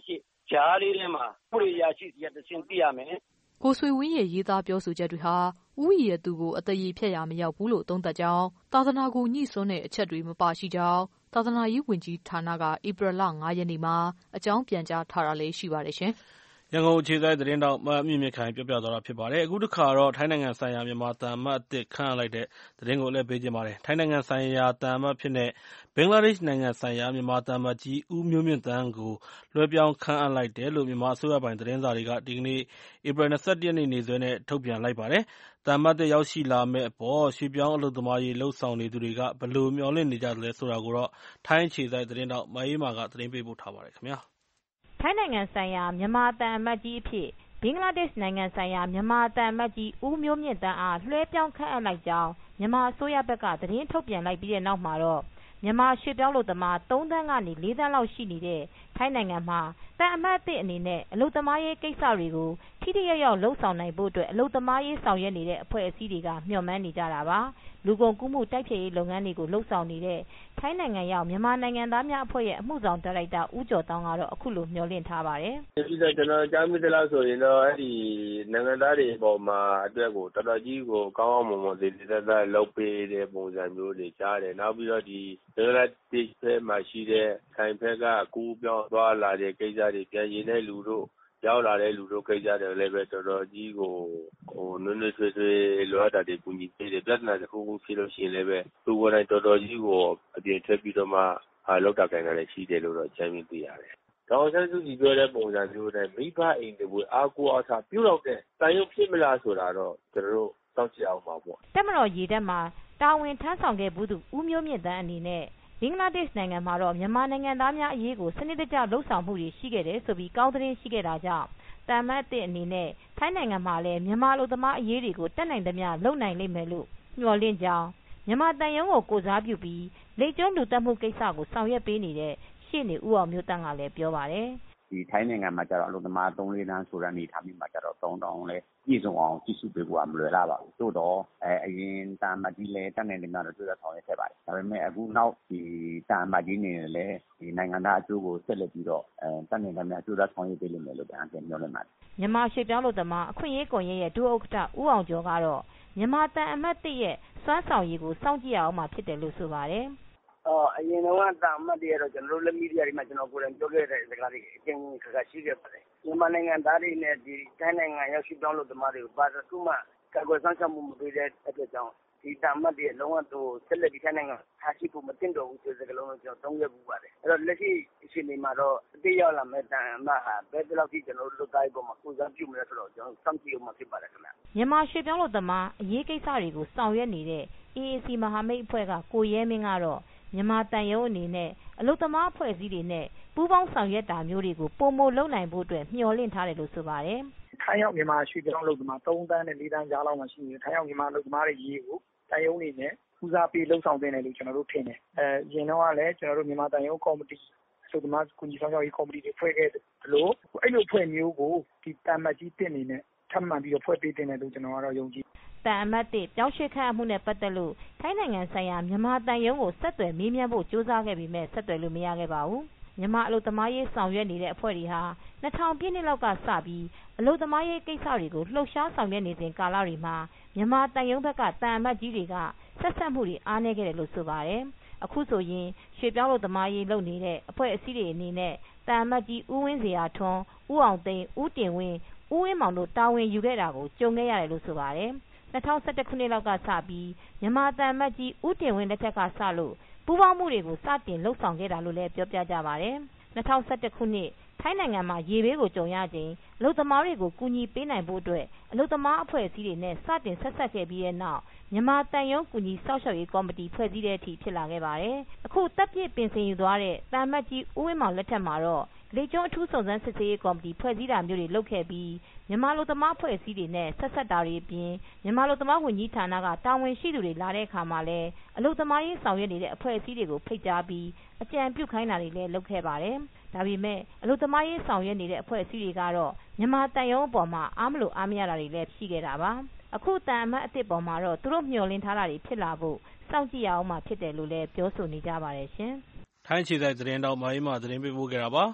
ကြားလေးထဲမှာဥပဒေရရှိစီကတခြင်းသိရမယ်။ကိုဆွေဝင်းရဲ့ရေးသားပြောဆိုချက်တွေဟာဦးရီရဲ့သူကိုအသေးဖြတ်ရာမရောက်ဘူးလို့သုံးသပ်ကြောင်းသာသနာကိုညှိစွန်းတဲ့အချက်တွေမပါရှိကြောင်းသာသနာရေးဝန်ကြီးဌာနကဧပြီလ 5 ရက်နေ့မှာအကြောင်းပြန်ကြားထားတာလည်းရှိပါတယ်ရှင်။ရန်ကုန်အခြေစိုက်သတင်းထောက်မမြင့်မြင့်ခိုင်ပြောပြသွားတာဖြစ်ပါတယ်။အခုတစ်ခါတော့ထိုင်းနိုင်ငံဆိုင်ရာမြန်မာသံအမတ်အသစ်ခန့်အပ်လိုက်တဲ့သတင်းကိုလည်းပေးချင်ပါတယ်။ထိုင်းနိုင်ငံဆိုင်ရာသံအမတ်ဖြစ်တဲ့ဘင်္ဂလားဒေ့ရှ်နိုင်ငံဆိုင်ရာမြန်မာသံအမတ်ကြီးဦးမျိုးမြင့်သန်းကိုလွှဲပြောင်းခန့်အပ်လိုက်တယ်လို့မြန်မာအစိုးရပိုင်သတင်းစာတွေကဒီကနေ့ဧပြီ 21 ရက်နေ့စွဲနဲ့ထုတ်ပြန်လိုက်ပါတယ်။သံအမတ်သစ်ရောက်ရှိလာမယ့်အပေါ်ရွှေ့ပြောင်းအလုပ်သမားရေးလုပ်ဆောင်နေသူတွေကဘယ်လိုမျှော်လင့်နေကြသလဲဆိုတာကိုတော့ထိုင်းအခြေစိုက်သတင်းထောက်မအေးအေးမာကသတင်းပေးပို့ထားပါတယ်ခင်ဗျာ။ထိုင်းနိုင်ငံဆိုင်ရာမြန်မာသံအမတ်ကြီးအဖြစ်ဘင်္ဂလားဒေ့ရှ်နိုင်ငံဆိုင်ရာမြန်မာသံအမတ်ကြီးဦးမျိုးမြင့်သန်းအားလွှဲပြောင်းခန့်အပ်လိုက်ကြောင်းမြန်မာအစိုးရဘက်ကသတင်းထုတ်ပြန်လိုက်ပြီးတဲ့နောက်မှာတော့မြန်မာရွှေ့ပြောင်းအလုပ်သမား 3 သန်းကနေ 4 သန်းလောက်ရှိနေတဲ့ထိုင်းနိုင်ငံမှာသံအမတ်အသစ်အနေနဲ့အလုပ်သမားရေးကိစ္စတွေကိုထိထိရောက်ရောက်လုပ်ဆောင်နိုင်ဖို့အတွက်အလုပ်သမားရေးဆောင်ရွက်နေတဲ့အဖွဲ့အစည်းတွေကမျှော်မှန်းနေကြတာပါ။လူကုန်ကူးမှုတိုက်ဖျက်ရေးလုပ်ငန်းတွေကိုလုပ်ဆောင်နေတဲ့ထိုင်းနိုင်ငံရောက်မြန်မာနိုင်ငံသားများအဖွဲ့ရဲ့အမှုဆောင်ဒါရိုက်တာဦးကျော်သောင်းကတော့အခုလိုမျှော်လင့်ထားပါတယ်။ကျွန်တော်ကြားမိသလောက်ဆိုရင်တော့အဲဒီနိုင်ငံသားတွေအပေါ်မှာအတွက်ကိုတော်တော်ကြီးကိုကောင်းကောင်းမွန်မွန်သေးသေးသားသားလုပ်ပေးတဲ့ပုံစံမျိုးတွေကြားတယ်။နောက်ပြီးတော့ဒီဘင်္ဂလားဒေ့ရှ်ဘက်မှာရှိတဲ့ဆိုင်ဘက်ကကူးပြောင်းသွားလာတဲ့ကိစ္စတွေပြန်ရင်တဲ့လူတို့ရောက်လာတဲ့လူတို့ကိစ္စတွေလည်းပဲတော်တော်ကြီးကိုနွေးနွေးထွေးထွေးလိုအပ်တာတွေကူညီပေးတယ်ပြဿနာတစ်ခုခုဖြစ်လို့ရှိရင်လည်းပဲသူကိုယ်တိုင်တော်တော်ကြီးကိုအပြင်ထွက်ပြီးတော့မှလောက်တာကိုင်တာလည်းရှိတယ်လို့တော့အကြမ်းမြင်သိရတယ်။ဒေါ်အောင်ဆန်းစုကြည်ပြောတဲ့ပုံစံမျိုးနဲ့မိဘအိမ်တွေအားကိုးအားထားပြုလုပ်တဲ့တန်ရုံဖြစ်မလားဆိုတာတော့ကျွန်တော်တို့စောင့်ကြည့်အောင်ပါပေါ့။တက်မတော်ရေတပ်မှာတာဝန်ထမ်းဆောင်ခဲ့ဘူးသူဦးမျိုးမြင့်သန်းအနေနဲ့ဘင်္ဂလားဒေ့ရှ်နိုင်ငံမှာတော့မြန်မာနိုင်ငံသားများအရေးကိုစနစ်တကျလုပ်ဆောင်မှုတွေရှိခဲ့တယ်ဆိုပြီးကောင်းသတင်းရှိခဲ့တာကြောင့်သံအမတ်အသစ်အနေနဲ့ထိုင်းနိုင်ငံမှာလည်းမြန်မာအလုပ်သမားအရေးတွေကိုတတ်နိုင်သမျှလုပ်နိုင်လိမ့်မယ်လို့မျှော်လင့်ကြောင်းမြန်မာသံရုံးကိုကိုစားပြုပြီးလိပ်ကျွန်းလူသတ်မှုကိစ္စကိုဆောင်ရွက်ပေးနေတဲ့ရှေ့နေဦးအောင်မျိုးသန့်ကလည်းပြောပါတယ်။ဒီထိုင်းနိုင်ငံမှာကျတော့အလုပ်သမား 3-4 သန်းဆိုတဲ့အနေထားမျိုးမှာကျတော့3,000လည်းပြည့်စုံအောင်ကြည့်ရှုပေးဖို့ကမလွယ်လာပါဘူး။သို့တော့အရင်တန်အမတ်ကြီးလည်းတတ်နိုင်တယ်များတော့ကြိုးစားဆောင်ရွက်ခဲ့ပါတယ်။ဒါပေမဲ့အခုနောက်ဒီတန်အမတ်ကြီးအနေနဲ့လည်းဒီနိုင်ငံသားအကျိုးကိုဆက်လက်ပြီးတော့တတ်နိုင်တယ်များကြိုးစားဆောင်ရွက်ပေးလိမ့်မယ်လို့ပြန်မျှော်လင့်ပါတယ်။မြန်မာရွှေ့ပြောင်းအလုပ်သမားအခွင့်အရေးကွန်ရက်ရဲ့ဒုဥက္ကဋ္ဌဦးအောင်ကျော်ကတော့မြန်မာတန်အမတ်သစ်ရဲ့စွမ်းဆောင်ရည်ကိုစောင့်ကြည့်ရအောင်မှာဖြစ်တယ်လို့ဆိုပါတယ်။အရင်တော့တန်အမတ်တွေကတော့ကျွန်တော်တို့လည်းမီဒီယာတွေမှာကျွန်တော်ကိုယ်တိုင်ပြောခဲ့တဲ့စကားတွေအကျဉ်းခါရှိခဲ့ပါတယ်။မြန်မာနိုင်ငံသားတွေနဲ့ဒီထိုင်းနိုင်ငံရောက်ရှိပြောင်းလို့သမားတွေကိုဘာသူမှကာကွယ်ဆောင်ရှောက်မှုမပေးတဲ့အတွက်ကြောင့်ဒီတန်အမတ်တွေလုံးဝဆက်လက်ပြီးထိုင်းနိုင်ငံထားရှိဖို့မသင့်တော်ဘူးဆိုတဲ့စကားလုံးကိုကျွန်တော်သုံးခဲ့ပူပါတယ်။အဲ့တော့လက်ရှိအခြေအနေမှာတော့အသေးရောက်လာမဲ့တန်အမတ်ဟာဘယ်လောက်ထိကျွန်တော်တို့လုပ်သားတွေပေါ်မှာကိုယ်စားပြုမလဲဆိုတော့ကျွန်တော်စောင့်ကြည့်အောင်ဖြစ်ပါတယ်ခင်ဗျ။မြန်မာရွှေ့ပြောင်းလို့သမားအရေးကိစ္စတွေကိုဆောင်ရွက်နေတဲ့ AAC မဟာမိတ်အဖွဲ့ကကိုရဲမင်းကတော့မြန်မာတန်ရုံးအနေနဲ့အလုပ်သမားအဖွဲ့အစည်းတွေနဲ့ပူးပေါင်းဆောင်ရွက်တာမျိုးတွေကိုပုံမလုပ်နိုင်ဖို့အတွက်မျှော်လင့်ထားတယ်လို့ဆိုပါတယ်။ထိုင်းရောက်မြန်မာရွှေ့ပြောင်းအလုပ်သမား3 သန်းနဲ့4 သန်းကြားလောက်မှရှိနေတယ်။ထိုင်းရောက်မြန်မာအလုပ်သမားတွေရေးကိုတန်ရုံးနေနဲ့ဦးစားပေးလှုပ်ဆောင်တင်တယ်လို့ကျွန်တော်တို့ထင်တယ်။ရင်တော့လည်းကျွန်တော်တို့မြန်မာတန်ရုံးကော်မတီအလုပ်သမားကူညီဆောင်ရွက်ရေးကော်မတီတွေဖွဲ့ခဲ့တယ်လို့အဲ့လိုဖွဲ့မျိုးကိုဒီတန်မတ်ကြီးတင်နေနဲ့ထပ်မံပြီးတော့ဖွဲ့ပေးတင်တယ်လို့ကျွန်တော်ကတော့ယုံကြည်တန်အမတ်တစ်ပြောင်းရွှေ့ခန့်အမှုနဲ့ပတ်သက်လို့ထိုင်းနိုင်ငံဆိုင်ရာမြန်မာတန်ရုံးကိုဆက်သွယ်မေးမြန်းဖို့ကြိုးစားခဲ့ပေမဲ့ဆက်သွယ်လို့မရခဲ့ပါဘူး။မြန်မာအလုပ်သမားရေးဆောင်ရွက်နေတဲ့အဖွဲ့တွေဟာ2000ပြည့်နှစ်လောက်ကစပြီးအလုပ်သမားရေးကိစ္စတွေကိုလှုပ်ရှားဆောင်ရွက်နေစဉ်ကာလတွေမှာမြန်မာတန်ရုံးဘက်ကတန်အမတ်ကြီးတွေကဆက်ဆက်မှုတွေအားနည်းခဲ့တယ်လို့ဆိုပါတယ်။အခုဆိုရင်ရွှေ့ပြောင်းအလုပ်သမားရေးလုပ်နေတဲ့အဖွဲ့အစည်းတွေအနေနဲ့တန်အမတ်ကြီးဦးဝင်းဇေယျထွန်း၊ဦးအောင်သိန်း၊ဦးတင်ဝင်း၊ဦးဝင်းမောင်တို့တာဝန်ယူခဲ့တာကိုကြုံခဲ့ရတယ်လို့ဆိုပါတယ်။2011 ခုနှစ်လောက်ကစပြီးမြန်မာတန်အမတ်ကြီးဦးတင်ဝင်းလက်ထက်ကစလို့ပူးပေါင်းမှုတွေကိုစတင်လှုပ်ဆောင်ခဲ့တာလို့လည်းပြောပြကြပါတယ်။2011 ခုနှစ်ထိုင်းနိုင်ငံမှာရေဘေးကိုကြုံရချိန်အလုပ်သမားတွေကိုကူညီပေးနိုင်ဖို့အတွက်အလုပ်သမားအဖွဲ့အစည်းတွေနဲ့စတင်ဆက်ဆက်ခဲ့ပြီးတဲ့နောက်မြန်မာတန်ရုံးကူညီစောင့်ရှောက်ရေးကော်မတီဖွဲ့စည်းတဲ့အထိဖြစ်လာခဲ့ပါတယ်။အခုတပ်ပြည့်ပင်စင်ယူသွားတဲ့တန်အမတ်ကြီးဦးဝင်းမောင်လက်ထက်မှာတော့လေကျွန်းအထူးစုံစမ်းစစ်ဆေးရေးကော်မတီဖွဲ့စည်းတာမျိုးတွေလုပ်ခဲ့ပြီးမြန်မာလူသမားဖွဲ့စည်းတွေနဲ့ဆက်ဆက်တာတွေအပြင်မြန်မာလူသမားဝန်ကြီးဌာနကတာဝန်ရှိသူတွေလာတဲ့အခါမှာလည်းအလုပ်သမားရေးဆောင်ရွက်နေတဲ့အဖွဲ့အစည်းတွေကိုဖိတ်ကြားပြီးအကြံပြုခိုင်းတာတွေလည်းလုပ်ခဲ့ပါတယ်။ဒါပေမဲ့အလုပ်သမားရေးဆောင်ရွက်နေတဲ့အဖွဲ့အစည်းတွေကတော့မြန်မာတန်ရုံးအပေါ်မှာအားမလို့အားမရတာတွေလည်းရှိခဲ့တာပါ။အခုတန်အမတ်အစ်စ်ပေါ်မှာတော့သူတို့မျှော်လင့်ထားတာတွေဖြစ်လာဖို့စောင့်ကြည့်ရအောင်မှဖြစ်တယ်လို့လည်းပြောဆိုနေကြပါတယ်ရှင်။ထိုင်းခြေစိုက်သတင်းတောက်မအေးမှသတင်းပေးပို့ခဲ့တာပါ။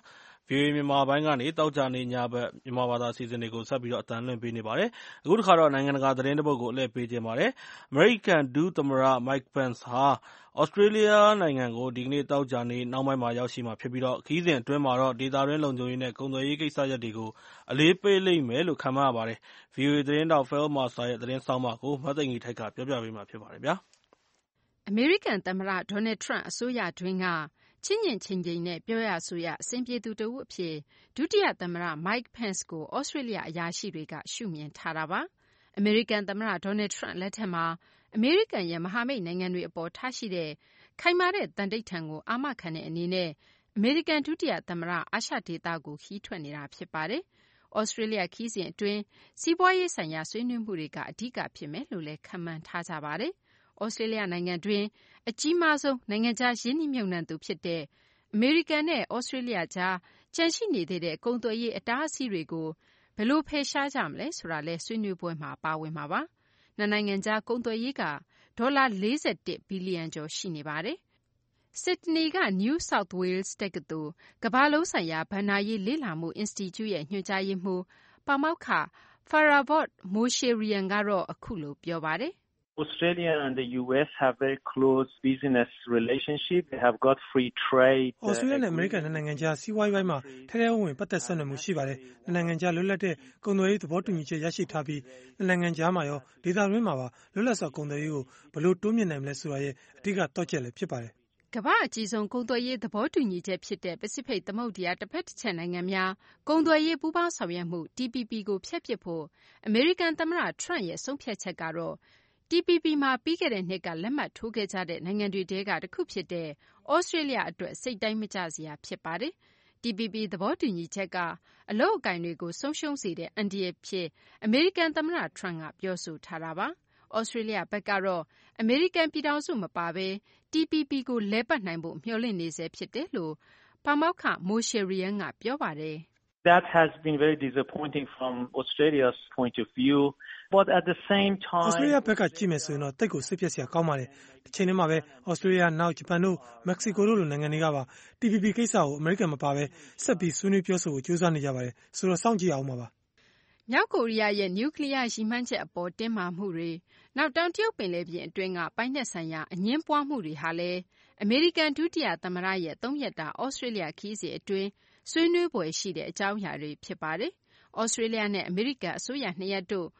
VOA မြန်မာပိုင်းကနေသောကြာနေ့ညဘက်မြန်မာဘာသာအစီအစဉ်တွေကိုဆက်ပြီးအသံလွှင့်ပေးနေပါတယ်။အခုတစ်ခါတော့နိုင်ငံတကာသတင်းတစ်ပုဒ်ကိုအလှည့်ပေးခြင်းပါတယ်။ အမေရိကန်ဒုသမ္မတ Mike Pence ဟာဩစတြေးလျနိုင်ငံကိုဒီကနေ့သောကြာနေ့နှောင်းပိုင်းမှာရောက်ရှိမှာဖြစ်ပြီးခရီးစဉ်အတွင်းမှာတော့ဒေသတွင်းလုံခြုံရေးနဲ့ကုန်သွယ်ရေးကိစ္စရပ်တွေကိုအလေးပေးလိမ့်မယ်လို့ခန့်မှန်းရပါတယ်။ VOA သတင်းထောက် Phil Mercer ရဲ့သတင်းဆောင်းပါးကိုမသိင်္ဂီထိုက်ကပြောပြပေးမှာဖြစ်ပါတယ်။အမေရိကန်သမ္မတ Donald Trump အစိုးရတွင်းကချင့်ချင့်ချိန်ချိန်နဲ့ပြောရဆိုရအဆင်ပြေသူတဦးအဖြစ်ဒုတိယသမ္မတ Mike Pence ကိုဩစတြေးလျအရာရှိတွေကရှုမြင်ထားတာပါ။အမေရိကန်သမ္မတ Donald Trump လက်ထက်မှာအမေရိကန်ရဲ့မဟာမိတ်နိုင်ငံတွေအပေါ်ထားရှိတဲ့ခိုင်မာတဲ့သန္နိဋ္ဌာန်ကိုအာမခံတဲ့အနေနဲ့အမေရိကန်ဒုတိယသမ္မတအာရှဒေသကိုခရီးထွက်နေတာဖြစ်ပါတယ်။ဩစတြေးလျခရီးစဉ်အတွင်းစီးပွားရေးဆိုင်ရာဆွေးနွေးမှုတွေကအဓိကဖြစ်မယ်လို့လည်းခန့်မှန်းထားကြပါတယ်။ဩစတြေးလျနိုင်ငံတွင်းအကြီးမားဆုံးနိုင်ငံခြားရင်းနှီးမြှုပ်နှံသူဖြစ်တဲ့အမေရိကန်နဲ့ဩစတြေးလျကြားကျန်ရှိနေသေးတဲ့ကုန်သွယ်ရေးအတားအဆီးတွေကိုဘယ်လိုဖယ်ရှားကြမလဲဆိုတာလဲဆွေးနွေးပွဲမှာပါဝင်မှာပါ။နှစ်နိုင်ငံကြားကုန်သွယ်ရေးကဒေါ်လာ41ဘီလီယံကျော်ရှိနေပါတယ်။ ဆစ်ဒနီက New South Wales တက္ကသိုလ်ကမ္ဘာလုံးဆိုင်ရာဘဏ္ဍာရေးလေ့လာမှုအင်စတီကျုရဲ့ညွှန်ကြားရေးမှူးပါမောက္ခ Faravod Moshe-Ryan ကတော့အခုလိုပြောပါတယ်။ Australia and the US have very close business relationship. They have got free trade. ဩစတြေးလျနဲ့အမေရိကန်နိုင်ငံကြားစီးပွားရေးပိုင်းမှာထဲထဲဝင်ပတ်သက်ဆက်နွယ်မှုရှိပါတယ်။နိုင်ငံကြားလွတ်လပ်တဲ့ကုန်သွယ်ရေးသဘောတူညီချက်ရရှိထားပြီးနိုင်ငံကြားမှာရောဒေသတွင်းမှာပါလွတ်လပ်စွာကုန်သွယ်ရေးကိုဘယ်လိုတိုးမြင့်နိုင်မလဲဆိုတာရဲ့အဓိကတော့ချက်လည်းဖြစ်ပါတယ်။ကမ္ဘာအကြီးဆုံးကုန်သွယ်ရေးသဘောတူညီချက်ဖြစ်တဲ့ပစိဖိတ်သမုဒ္ဒရာတစ်ဖက်တစ်ချက်နိုင်ငံများကုန်သွယ်ရေးပူးပေါင်းဆောင်ရွက်မှု TPP ကိုဖျက်ပစ်ဖို့အမေရိကန်သမ္မတ Trump ရဲ့ဆုံးဖြတ်ချက်ကတော့ TPP မှာပြီးခဲ့တဲ့နှစ်ကလက်မှတ်ထိုးခဲ့ကြတဲ့နိုင်ငံတွေထဲကတစ်ခုဖြစ်တဲ့ဩစတြေးလျအတွက်စိတ်တိုင်းမကျစရာဖြစ်ပါတယ်။ TPP သဘောတူညီချက်ကအလုပ်အကိုင်တွေကိုဆုံးရှုံးစေတဲ့အန္တရာယ်ဖြစ်အမေရိကန်သမ္မတ Trump ကပြောဆိုထားတာပါ။ဩစတြေးလျဘက်ကတော့အမေရိကန်ပြည်ထောင်စုမပါဘဲ TPP ကိုလည်ပတ်နိုင်ဖို့မျှော်လင့်နေဆဲဖြစ်တယ်လို့ပါမောက္ခ Moshe-Ryan ကပြောပါတယ်။ That has been very disappointing from Australia's point of view. But at the same time ဩစတြေးလျဘက်ကကြည့်မယ်ဆိုရင်တော့တိတ်ကိုစိတ်ပျက်စရာကောင်းပါတယ်။တစ်ချိန်တည်းမှာပဲဩစတြေးလျနောက်ဂျပန်တို့မက္ကဆီကိုတို့လိုနိုင်ငံတွေကပါ TPP ကိစ္စကိုအမေရိကန်မပါဘဲဆက်ပြီးဆွေးနွေးပြောဆိုဖို့ကြိုးစားနေကြပါတယ်။ဆိုတော့စောင့်ကြည့်အောင်ပါပါ။မြောက်ကိုရီးယားရဲ့နျူကလ িয়ার ရည်မှန်းချက်အပေါ်တင်းမာမှုတွေနောက်တောင်တရုတ်ပင်လယ်ပြင်အတွင်းကပိုင်နက်ဆိုင်ရာအငြင်းပွားမှုတွေဟာလည်းအမေရိကန်ဒုတိယသမ္မတရဲ့3ရက်တာဩစတြေးလျခရီးစဉ်အတွင်းဆွေးနွေးပွဲရှိတဲ့အကြောင်းအရာတွေဖြစ်ပါတယ်။ဩစတြေးလျနဲ့အမေရိကန်အစိုးရနှစ်ရပ်တို့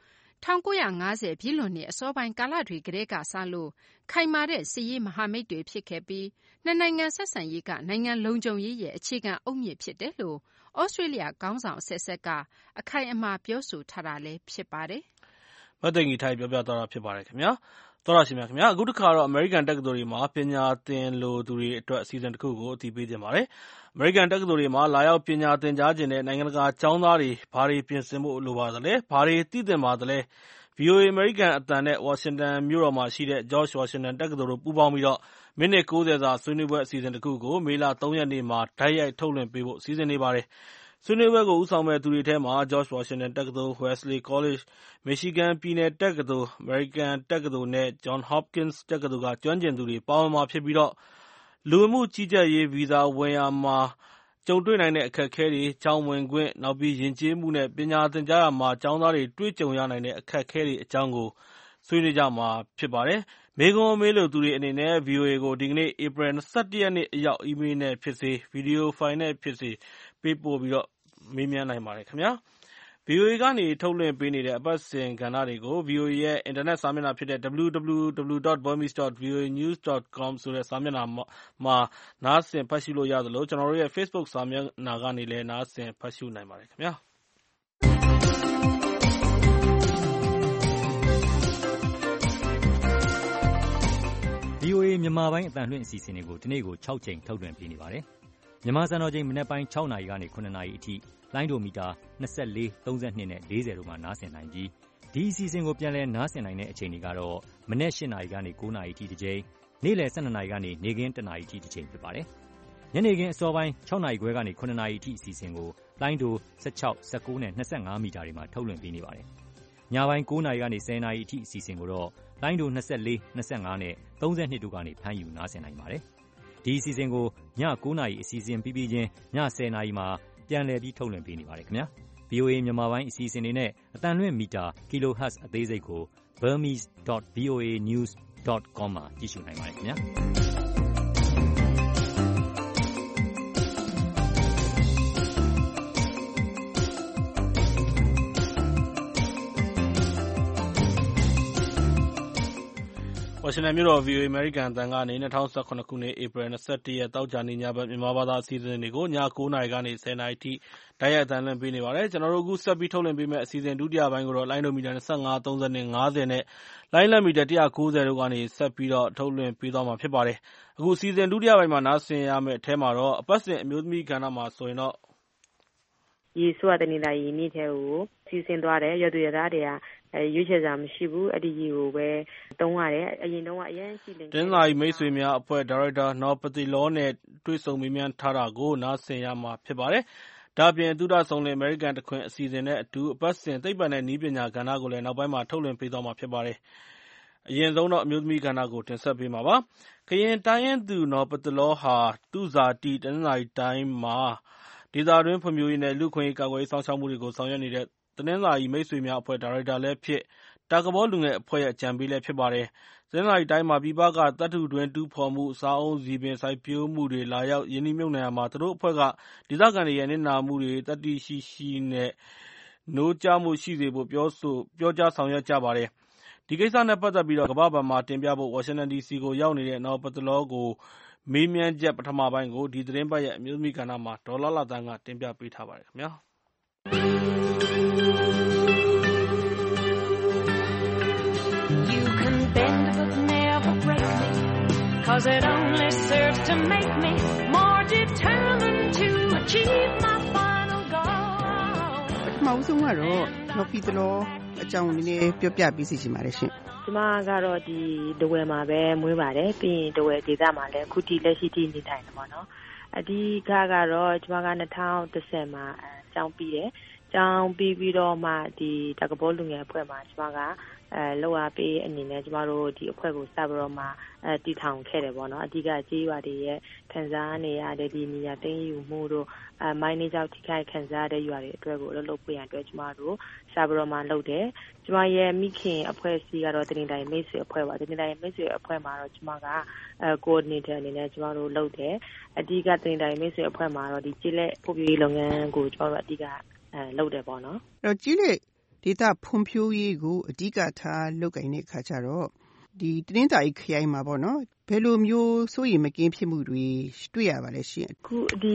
1950ပြည့်လွန်နှစ်အစောပိုင်းကာလတွေကတည်းကစလို့ခိုင်မာတဲ့စစ်ရေးမဟာမိတ်တွေဖြစ်ခဲ့ပြီးနှစ်နိုင်ငံဆက်ဆံရေးကနိုင်ငံလုံခြုံရေးရဲ့အခြေခံအုတ်မြစ်ဖြစ်တယ်လို့ဩစတြေးလျခေါင်းဆောင်အဆက်ဆက်ကအခိုင်အမာပြောဆိုထားတာလည်းဖြစ်ပါတယ်။မသိင်္ဂီထိုက်ပြောပြသွားတာဖြစ်ပါတယ်ခင်ဗျာ။သောရရှိမြခင်ဗျာအခုတစ်ခါတော့အမေရိကန်တက္ကသိုလ်တွေမှာပညာသင်လိုသူတွေအတွက်အစီအစဉ်တစ်ခုကိုအသိပေးခြင်းပါတယ်။အမေရိကန်တက္ကသိုလ်တွေမှာလာရောက်ပညာသင်ကြားခြင်းတဲ့နိုင်ငံတကာကျောင်းသားတွေဘာတွေပြင်ဆင်ဖို့လိုပါသလဲဘာတွေသိသင့်ပါသလဲ။ VOA အမေရိကန်အသံနဲ့ဝါရှင်တန်မြို့တော်မှာရှိတဲ့ George Washington တက္ကသိုလ်တို့ပူးပေါင်းပြီးမိနစ်90စာဆွေးနွေးပွဲအစီအစဉ်တစ်ခုကိုမေလ3ရက်နေ့မှာတိုက်ရိုက်ထုတ်လွှင့်ပေးဖို့စီစဉ်နေပါတယ်။ဆွေးနွေးပွဲကိုဦးဆောင်မယ့်သူတွေထဲမှာ George Washington တက္ကသိုလ်၊ Wesley College ၊ Michigan ပြည်နယ်တက္ကသိုလ်၊ American တက္ကသိုလ်နဲ့ Johns Hopkins တက္ကသိုလ်ကကျွမ်းကျင်သူတွေပါဝင်မှာဖြစ်ပြီးလူဝင်မှုကြီးကြပ်ရေးဗီဇာဝင်ရာမှာကြုံတွေ့နိုင်တဲ့အခက်အခဲတွေ၊ကျောင်းဝင်ခွင့်၊ယဉ်ကျေးမှုနဲ့ပညာသင်ကြားရာမှာကျောင်းသားတွေတွေ့ကြုံရနိုင်တဲ့အခက်အခဲတွေအကြောင်းကိုဆွေးနွေးကြမှာဖြစ်ပါတယ်။မေးခွန်းမေးလိုသူတွေအနေနဲ့ VOA ကိုဒီကနေ့ဧပြီ21ရက်နေ့အရောက်အီးမေးလ်နဲ့ဖြစ်စေဗီဒီယိုဖိုင်နဲ့ဖြစ်စေပေးပို့ပြီးမေးမြန်းနိုင်ပါတယ်ခင်ဗျာ။ VOA ကနေထုတ်လွှင့်ပေးနေတဲ့အပတ်စဉ်ကဏ္ဍတွေကို VOA ရဲ့အင်တာနက်စာမျက်နှာဖြစ်တဲ့ www.burmese.voanews.com ဆိုတဲ့စာမျက်နှာမှာနားဆင်ဖတ်ရှုလို့ရသလိုကျွန်တော်တို့ရဲ့ Facebook စာမျက်နှာကနေလည်းနားဆင်ဖတ်ရှုနိုင်ပါတယ်ခင်ဗျာ။ VOA မြန်မာပိုင်းအသံလွှင့်အစီအစဉ်တွေကိုဒီနေ့ကို6ချိန်ထုတ်လွှင့်ပေးနေပါတယ်။မြန်မာစံတော်ချိန်မနက်ပိုင်း6နာရီကနေ9နာရီအထိလိုင်းဒိုမီတာ24 32နဲ့40တို့မှာနားဆင်နိုင်ပြီးဒီအစီအစဉ်ကိုပြန်လည်နားဆင်နိုင်တဲ့အချိန်တွေကတော့မနက်8နာရီကနေ9နာရီအထိတစ်ချိန်နေ့လယ်12နာရီကနေနေ့ခင်း1နာရီအထိတစ်ချိန်ဖြစ်ပါတယ်။ညနေခင်းအစောပိုင်း6နာရီခွဲကနေ9နာရီအထိအစီအစဉ်ကိုလိုင်းဒို16 19နဲ့25မီတာတွေမှာထုတ်လွှင့်ပေးနေပါတယ်။ညပိုင်း9နာရီကနေ10နာရီအထိအစီအစဉ်ကိုတော့လိုင်းဒို24 25နဲ့32တို့ကနေဖမ်းယူနားဆင်နိုင်ပါတယ်။ဒီအစီအစဉ်ကိုည9နာရီအစီအစဉ်ပြီးပြီးချင်းည10နာရီမှာပြန်လည်ပြီးထုတ်လွှင့်ပေးနေပါတယ်ခင်ဗျာ။ VOA မြန်မာပိုင်းအစီအစဉ်တွေနဲ့အသံလွှင့်မီတာ kilohertz အသေးစိတ်ကို burmese.voanews.com မှာကြည့်ရှုနိုင်ပါတယ်ခင်ဗျာ။ဝါရှင်တန်မြို့တော် VOA အမေရိကန်အသံကနေ 2017 ခုနှစ် ဧပြီ 21 ရက် သောကြာနေ့ညဘက်မြန်မာဘာသာအစီအစဉ်တွေကို ည 9 နာရီကနေ 10 နာရီအထိတိုက်ရိုက်အသံလွှင့်ပေးနေပါတယ်။ ကျွန်တော်တို့အခုဆက်ပြီးထုတ်လွှင့်ပေးမယ့်အစီအစဉ်ဒုတိယပိုင်းကိုတော့လိုင်းဒိုမီတာ 25, 30 နဲ့ 50 နဲ့ လိုင်းလံမီတာ 190 တို့ကနေဆက်ပြီးထုတ်လွှင့်ပေးသွားမှာဖြစ်ပါတယ်။ အခုအစီအစဉ်ဒုတိယပိုင်းမှာနားဆင်ရမယ့်အထဲမှာတော့အပတ်စဉ်အမျိုးသမီးကဏ္ဍမှာဆိုရင်တော့ယေရှုကတနေ့တိုင်းနေ့ထဲကိုစီစဉ်သွားတယ်ရွယ်သူရွယ်သားတွေကရွေးချယ်စရာမရှိဘူးအဲ့ဒီရေကိုပဲသုံးရတယ်အရင်တော့အရင်ရှိတယ်တင်းသာရီမိတ်ဆွေများအဖွဲ့ဒါရိုက်တာနော်ပတိလောနဲ့တွေ့ဆုံမေးမြန်းထားတာကိုနားဆင်ရမှာဖြစ်ပါတယ်။ဒါ့အပြင်သုဒဆုံလင်အမေရိကန်တခွင်အစီအစဉ်နဲ့အတူအပတ်စဉ်သိပ္ပံနဲ့နည်းပညာကဏ္ဍကိုလည်းနောက်ပိုင်းမှာထုတ်လွှင့်ပေးသွားမှာဖြစ်ပါတယ်။အရင်ဆုံးတော့အမျိုးသမီးကဏ္ဍကိုတင်ဆက်ပေးမှာပါ။ကရင်တိုင်းရင်းသူနော်ပတိလောဟာသူ့ဇာတိတနင်္သာရီတိုင်းမှာဒေသတွင်းဖွံ့ဖြိုးရေးနဲ့လူ့အခွင့်အရေးကာကွယ်ရေးစောင့်ရှောက်မှုတွေကိုဆောင်ရွက်နေတဲ့တနင်္သာရီမိတ်ဆွေများအဖွဲ့ဒါရိုက်တာလည်းဖြစ်တာကဘောလူငယ်အဖွဲ့ရဲ့အကြံပေးလည်းဖြစ်ပါတယ်။တနင်္သာရီတိုင်းမှာပြည်ပကသတ္တုတွင်းတူးဖော်မှု၊စားအုန်းဆီပင်စိုက်ပျိုးမှုတွေလာရောက်ရင်းနှီးမြှုပ်နှံရာမှာသူတို့အဖွဲ့ကဒေသခံတွေရဲ့နစ်နာမှုတွေသတ္တိရှိရှိနဲ့နိုးကြားမှုရှိစေဖို့ပြောကြားဆောင်ရွက်ကြပါတယ်။ဒီကိစ္စနဲ့ပတ်သက်ပြီးကမ္ဘာ့ဘဏ်မှာတင်ပြဖို့ဝါရှင်တန်ဒီစီကိုရောက်နေတဲ့နော်ပတလောကိုမေးမြန်းချက်ပထမပိုင်းကိုဒီသတင်းပတ်ရဲ့အမျိုးသမီးကဏ္ဍမှာဒေါ်လှလှသန်းကတင်ပြပေးထားပါတယ်ခင်ဗျာ။ Cause it only serves to make me more determined to achieve my final goal ပထမဆုံးကတော့နော်ပီတလောအကြောင်းနည်းနည်းပြောပြပေးစီချင်ပါတယ်ရှင်ကျမကတော့ဒီတဝယ်မှာပဲမွေးပါတယ်ပြီးရင်တဝယ်ဒေသမှာလည်းခုတီလက်ရှိတီနေထိုင်တယ်ပေါ့နော်အဓိကကတော့ကျမက2010မှာကျောင်းပြီးတယ်ကျောင်းပြီးတော့မှဒီတကဘောလူငယ်အဖွဲ့မှာကျမကလောက်အားပေးအနေနဲ့ကျမတို့ဒီအဖွဲ့ကိုစပြီးတော့မှတည်ထောင်ခဲ့တယ်ပေါ့နော်အဓိကကြေးရွာတွေရဲ့ခံစားနေရတဲ့ဒီနေရာသိမ်းယူမှုတို့မိုင်းနေကြောက်ထိခိုက်ခံစားတဲ့ရွာတွေအတွက်ကိုလုပ်ပေးရန်အတွက်ကျမတို့စပြီးတော့မှလုပ်တယ်ကျမရဲ့မိခင်အဖွဲ့အစည်းကတော့တင်တိုင်းမိတ်ဆွေအဖွဲ့ပါတင်တိုင်းမိတ်ဆွေအဖွဲ့မှာတော့ကျမကcoordinator အနေနဲ့ကျမတို့လုပ်တယ်အဓိကတင်တိုင်းမိတ်ဆွေအဖွဲ့မှာတော့ဒီကြေးလက်ဖွံ့ဖြိုးရေးလုပ်ငန်းကိုကျမတို့အဓိကလုပ်တယ်ပေါ့နော်အဲ့တော့ကြေးလက်ဒေသဖွံ့ဖြိုးရေးကိုအဓိကထားလုပ်ကိုင်တဲ့အခါကျတော့ဒီတင်းသာရီခရိုင်မှာပေါ့နော်ဘယ်လိုမျိုးစိုးရိမ်မကင်းဖြစ်မှုတွေတွေ့ရပါလဲရှင်ခုဒီ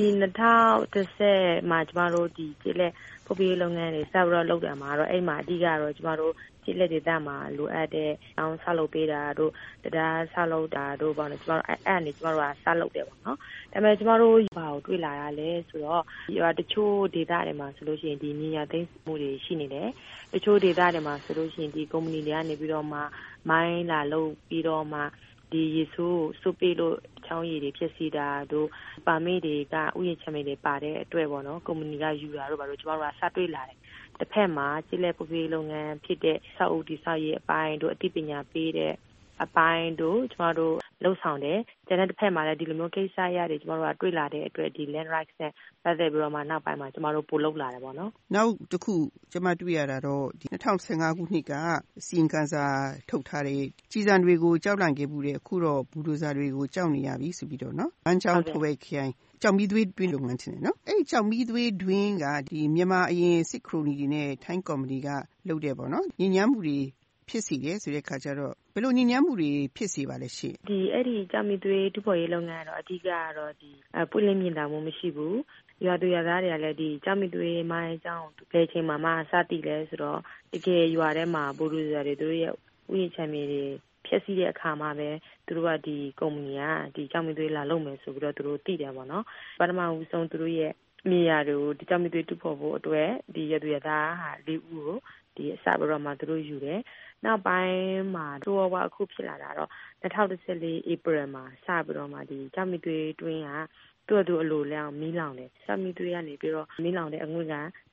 2010မှာကျမတို့ဒီကြေးလက်ဖွံ့ဖြိုးရေးလုပ်ငန်းတွေစပြီးတော့လုပ်တယ်မှာတော့အဲ့မှာအဓိကတော့ကျမတို့ကြေးလက်ဒေသမှာလိုအပ်တဲ့အောင်ဆောက်လုပ်ပေးတာတို့တရားဆောက်လုပ်တာတို့ပေါ့နော်ကျမတို့အဲ့အနေကျမတို့ကစလုပ်တယ်ပေါ့နော်ဒါပေမဲ့ကျမတို့ဘာကိုတွေ့လာရလဲဆိုတော့တချို့ဒေသတွေမှာဆိုလို့ရှိရင်ဒီမြေယာသိမ်းမှုတွေရှိနေတယ်တချို့ဒေသတွေမှာဆိုလို့ရှိရင်ဒီကုမ္ပဏီတွေကနေပြီးတော့မှမိုင်းလာလုပ်ပြီးတော့မှဒီရေဆိုးစုပ်ပေးလို့ချောင်းရည်တွေဖြစ်စီတာတို့ပါမစ်တွေကဥယျာဉ်ချမ်းတွေပါတဲ့အတွက်ပေါ့နော်ကုမ္ပဏီကယူတာတို့ဘာလို့ကျမတို့ကစတွေ့လာတယ်တစ်ဖက်မှာကြေးလက်ဖွံ့ဖြိုးရေးလုပ်ငန်းဖြစ်တဲ့စောက်အုပ်ဒီစောက်ရေးအပိုင်းတို့အသိပညာပေးတဲ့အပိုင်းတို့ကျမတို့လှုပ်ဆောင်တယ်ကျန်တဲ့တစ်ဖက်မှာလည်းဒီလိုမျိုးကိစ္စရတယ်ကျမတို့ကတွေ့လာတဲ့အတွက်ဒီ land rights နဲ့ပတ်သက်ပြီးတော့မှနောက်ပိုင်းမှာကျမတို့ပို့လုပ်လာတယ်ပေါ့နော်နောက်တစ်ခုကျမတွေ့ရတာတော့ဒီ2015ခုနှစ်ကအစီရင်ခံစာထုတ်ထားတဲ့ကြီးစံတွေကိုကြောက်လန့်ခဲ့မှုတဲ့အခုတော့ဘူဒိုဇာတွေကိုကြောက်နေရပြီဆိုပြီးတော့နော်အန်ချောင်းထိုးဝဲခိုင်ကြောင်မီသွေးတွင်းလုပ်ငန်းတင်တယ်နော်အဲ့ကြောင်မီသွေးတွင်းကဒီမြန်မာအရင်စစ်ခရိုနီတွေနဲ့ထိုင်းကော်မတီကလုပ်တယ်ပေါ့နော်ညဉ့်ညမ်းမှုတွေဖြစ်စီတယ်ဆိုတဲ့ခါကျတော့ဘယ်လိုညဉ့်ညမ်းမှုတွေဖြစ်စီပါလဲရှင့်ဒီအဲ့ဒီကြောင်မီသွေးတူဖော်ရေးလုပ်ငန်းကတော့အဓိကကတော့ဒီပွင့်လင်းမြင်သာမှုမရှိဘူးရွာသူရွာသားတွေကလည်းဒီကြောင်မီသွေးမိုင်းအကြောင်းဘယ်ချိန်မှစတည်လဲဆိုတော့တကယ်ရွာထဲမှာဘူဒိုဇာတွေတို့ရဲ့ဥယျာဉ်ချမ်းမြေတွေဖြည့်ဆည်းတဲ့အခါမှာပဲသူတို့ကဒီကုမ္ပဏီကဒီကြောင်မီသွေးလာလုပ်မယ်ဆိုပြီးတော့သူတို့သိတယ်ပေါ့နော်ပထမဦးဆုံးသူတို့ရဲ့မြေယာတွေကိုဒီကြောင်မီသွေးတူဖော်ဖို့အတွက်ဒီရွာသူရွာသားဟာ၄ဦးကိုဒီအစပြီးတော့မှသူတို့ယူတယ်နောက်ပိုင်းမှာတော့အခုဖြစ်လာတာတော့2014 April မှာစပြီးတော့မှဒီကြောင်မီသွေးတွင်းကသူ့အလိုလျောက်မီးလောင်တယ်ကြောင်မီသွေးကနေပြီးတော့မီးလောင်တဲ့အငွေ့က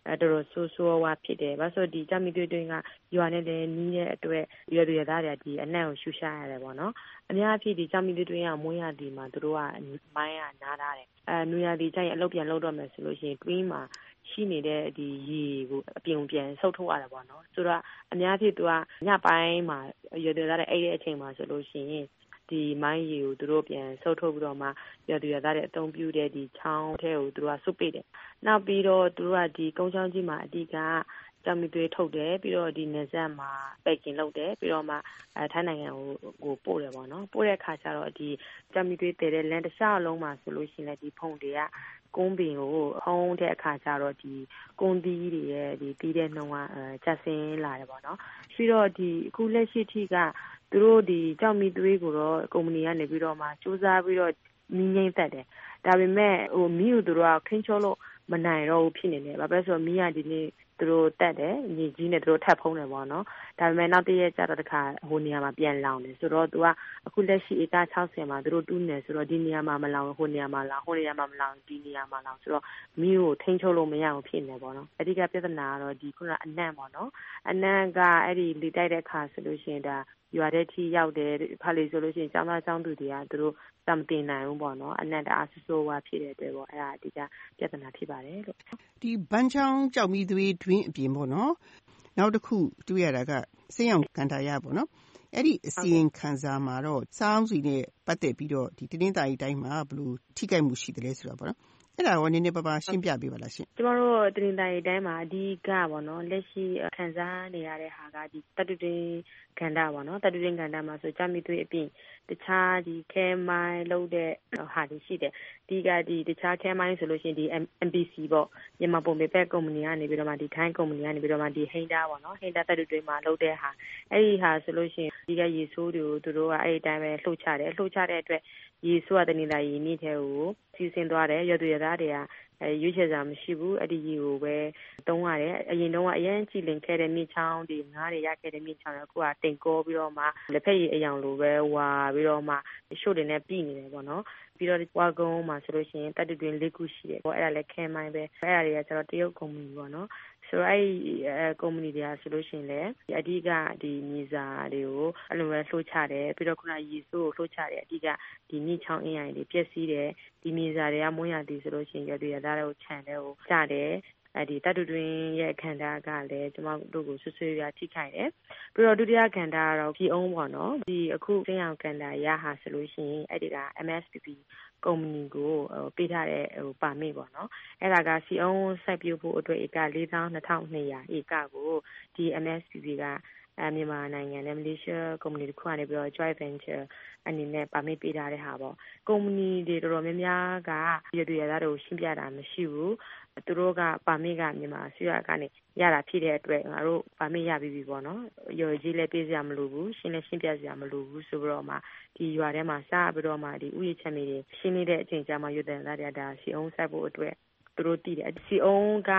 တော်ဆိုးဆိုးဝါးဖြစ်တယ်ဘာလို့ဒီကြောက်မိသွေးတွင်းကရွာနဲ့လည်းနီးတဲ့အတွက်ရွာတွေသားတွေဒီအနှံ့ကိုရှူရှာရတယ်ပေါ့နော်အများအပြည့်ဒီကြောက်မိသွေးတွင်းကမွေးရဒီမှာသူတို့ကမိုင်းကနားထားတယ်နွေရာသီကျရင်အလုပ်ပြန်လုပ်တော့မယ်ဆိုလို့ရှိရင်တွင်းမှာရှိနေတဲ့ဒီရေကိုအပြင်ပြန်ဆုပ်ထုတ်ရတယ်ပေါ့နော်ဆိုတော့အများအပြည့်သူကညပိုင်းမှာရွာတွေသားတွေအဲ့တဲ့အချိန်မှာဆိုလို့ရှိရင်ဒီမိုင်းရီကိုသူတို့ပြန်ဆုပ်ထုတ်ပြီးတော့မှရွာသားတွေအသုံးပြုတဲ့ဒီချောင်းထဲကိုသူတို့ကဆုပ်ပိတ်တယ်နောက်ပြီးတော့သူတို့ကဒီကုန်းချောင်းကြီးမှာအဓိကကြောက်မိသွေးထုတ်တယ်ပြီးတော့ဒီနယ်စပ်မှာပိတ်ကင်လုပ်တယ်ပြီးတော့မှထိုင်းနိုင်ငံကိုပို့တယ်ပေါ့နော်ပို့တဲ့အခါကျတော့ဒီကြောက်မိသွေးတည်တဲ့လမ်းတစ်လျှောက်လုံးမှာဆိုလို့ရှိရင်လည်းဒီဖုန်တွေကကုန်းပင်ကိုဟုံးတဲ့အခါကျတော့ဒီကုန်းသီးတွေရဲ့ဒီတီးတဲ့နှုံးကကျဆင်းလာတယ်ပေါ့နော်ပြီးတော့ဒီအခုလက်ရှိထိကသူတို့ဒီကြောက်မိသွေးကိုတော့ကုမ္ပဏီကနေပြီးတော့မှစူးစမ်းပြီးတော့မီးငိမ့်သက်တယ်ဒါပေမဲ့မီးကိုသူတို့ကခင်းချိုးလို့မနိုင်တော့ဘူးဖြစ်နေတယ်ဘာပဲဆိုမီးကဒီနေ့သူတို့တက်တယ်ညီကြီးနဲ့သူတို့ထပ်ဖုံးတယ်ပေါ့နော်ဒါပေမဲ့နောက်တစ်ရက်ကျတော့တခါဟိုနေရာမှာပြန်လောင်တယ်ဆိုတော့သူကအခုလက်ရှိဧက60မှာသူတို့တူးနေဆိုတော့ဒီနေရာမှာမလောင်ဟိုနေရာမှာလောင်ဟိုနေရာမှာမလောင်ဒီနေရာမှာလောင်ဆိုတော့မီးကိုထိန်းချုပ်လို့မရအောင်ဖြစ်နေပေါ့နော်အဓိကပြဿနာကတော့ဒီခုနအနံ့ပေါ့နော်အနံ့ကအဲ့ဒီလေတိုက်တဲ့အခါဆိုလို့ရှိရင်ဒါရွာတဲ့ထိရောက်တယ်ဖားလေဆိုလို့ရှိရင်ကျောင်းသားကျောင်းသူတွေကသူတို့တမတင်နိုင်ဘူးပေါ့နော်အနံ့တအားဆိုးဝါးဖြစ်တဲ့အတွက်ပေါ့အဲ့ဒါအဓိကပြဿနာဖြစ်ပါတယ်လို့ဒီဘန်းချောင်းကြောက်မိသွေးတွင်းအပြင်ပေါ့နော်နောက်တစ်ခုတွေ့ရတာကစိတ်အောင်ကန်တာရပေါ့နော်အဲ့ဒီအစီရင်ခံစာမှာတော့စောင်းစီနဲ့ပတ်သက်ပြီးတော့ဒီတင်းတာကြီးတိုင်းမှာဘယ်လိုထိခိုက်မှုရှိတယ်လဲဆိုတာပေါ့နော်အဲ့ဒါရောနည်းနည်းပါးပါးရှင်းပြပေးပါလားရှင်ကျမတို့တင်းတာကြီးတိုင်းမှာအဓိကပေါ့နော်လက်ရှိခံစားနေရတဲ့ဟာကဒီတတုတွင်းခန္ဓာပေါ့နော်တတုတွင်းခန္ဓာမှာဆိုကြောက်မိသွေးအပြင်တခြားဒီခဲမိုင်းလုပ်တဲ့ဟာတွေရှိတယ်ဒီကဒီတခြားခဲမိုင်းဆိုလို့ရှိရင်ဒီ MPC ပေါ့မြန်မာပုံပေပက်ကုမ္ပဏီကနေပြီးတော့မှဒီထိုင်းကုမ္ပဏီကနေပြီးတော့မှဒီဟိန်းဒါပေါ့နော်ဟိန်းဒါတတုတွင်းမှာလုပ်တဲ့ဟာအဲ့ဒီဟာဆိုလို့ရှိရင်ဒီကရေဆိုးတွေကိုသူတို့ကအဲ့ဒီတိုင်းပဲလှုပ်ချတယ်လှုပ်ချတဲ့အတွက်ရေဆိုးကတနေတာရေမြစ်ထဲကိုစီးဆင်းသွားတယ်ရွာသူရွာသားတွေကရွေးချယ်စာမရှိဘူးအဲ့ဒီရေကိုပဲတုံးရတယ်အရင်တုန်းကအရင်ကြည်လင်ခဲ့တဲ့မြစ်ချောင်းဒီငါးတွေရခဲ့တဲ့မြစ်ချောင်းကအခုကတိမ်ကောပြီးတော့မှလက်ဖက်ရည်အယောင်လိုပဲဝါပြီးတော့မှရှို့တွေနဲ့ပြည်နေတယ်ပေါ့နော်ပြီးတော့ဝါကုန်းမှာဆိုလို့ရှိရင်တတ်တွင်၄ခုရှိတယ်ပေါ့အဲ့ဒါလည်းခဲမိုင်းပဲအဲ့ဒါတွေကကျတော့တရုတ်ကုမ္ပဏီပေါ့နော်ဆိုတော့အဲ့ကုမ္ပဏီတွေကဆိုလို့ရှိရင်လည်းအဓိကဒီမြေစာတွေကိုအဲ့လိုပဲလှုပ်ချတယ်ပြီးတော့ခုနရေဆိုးကိုလှုပ်ချတယ်အဓိကဒီမြစ်ချောင်းအင်းရိုင်တွေပျက်စီးတယ်ဒီမြေစာတွေကမွန်းရသည်ဆိုလို့ရှိရင်ရတဲ့သားတွေကိုခြံတဲ့ကိုကျတယ်ဒီတတုတွင်ရဲ့ခန္ဓာကလည်းကျမတို့ကိုဆွဆွေးရထိခိုက်တယ်ပြီးတော့ဒုတိယခန္ဓာကတော့ဒီအောင်ပေါ့နော်ဒီအခုသိအောင်ခန္ဓာရဟာဆိုလို့ရှိရင်အဲ့ဒီက MSPP ကုမ္ပဏီကိုပေးထားတဲ့ပါမစ်ပေါ့နော်အဲ့ဒါကစီအောင်စိုက်ပျိုးဖို့အတွက်ဧက 42,200 ဧကကိုဒီ MSPP ကမြန်မာနိုင်ငံနဲ့မလေးရှားကုမ္ပဏီတစ်ခုကနေပြီးတော့ joint venture အနေနဲ့ပါမစ်ပေးထားတဲ့ဟာပေါ့ကုမ္ပဏီတွေတော်တော်များများကရည်ရွယ်သားတွေကိုရှင်းပြတာမရှိဘူးသူတို့ကပါမစ်ကမြန်မာအစိုးရကနေရတာဖြစ်တဲ့အတွက်ငါတို့ပါမစ်ရပြီးပြီပေါ့နော်ရော်ကြီးလည်းပေးစရာမလိုဘူးရှင်းလည်းရှင်းပြစရာမလိုဘူးဆိုပြီးတော့မှဒီရွာထဲမှာစပြီးတော့မှဒီဥယျာဉ်ချက်တွေရှင်းနေတဲ့အချိန်ကျမှရွတ်တဲ့သားတွေဒါစီအောင်ဆက်ဖို့အတွက်သူတို့တည်တယ်စီအောင်က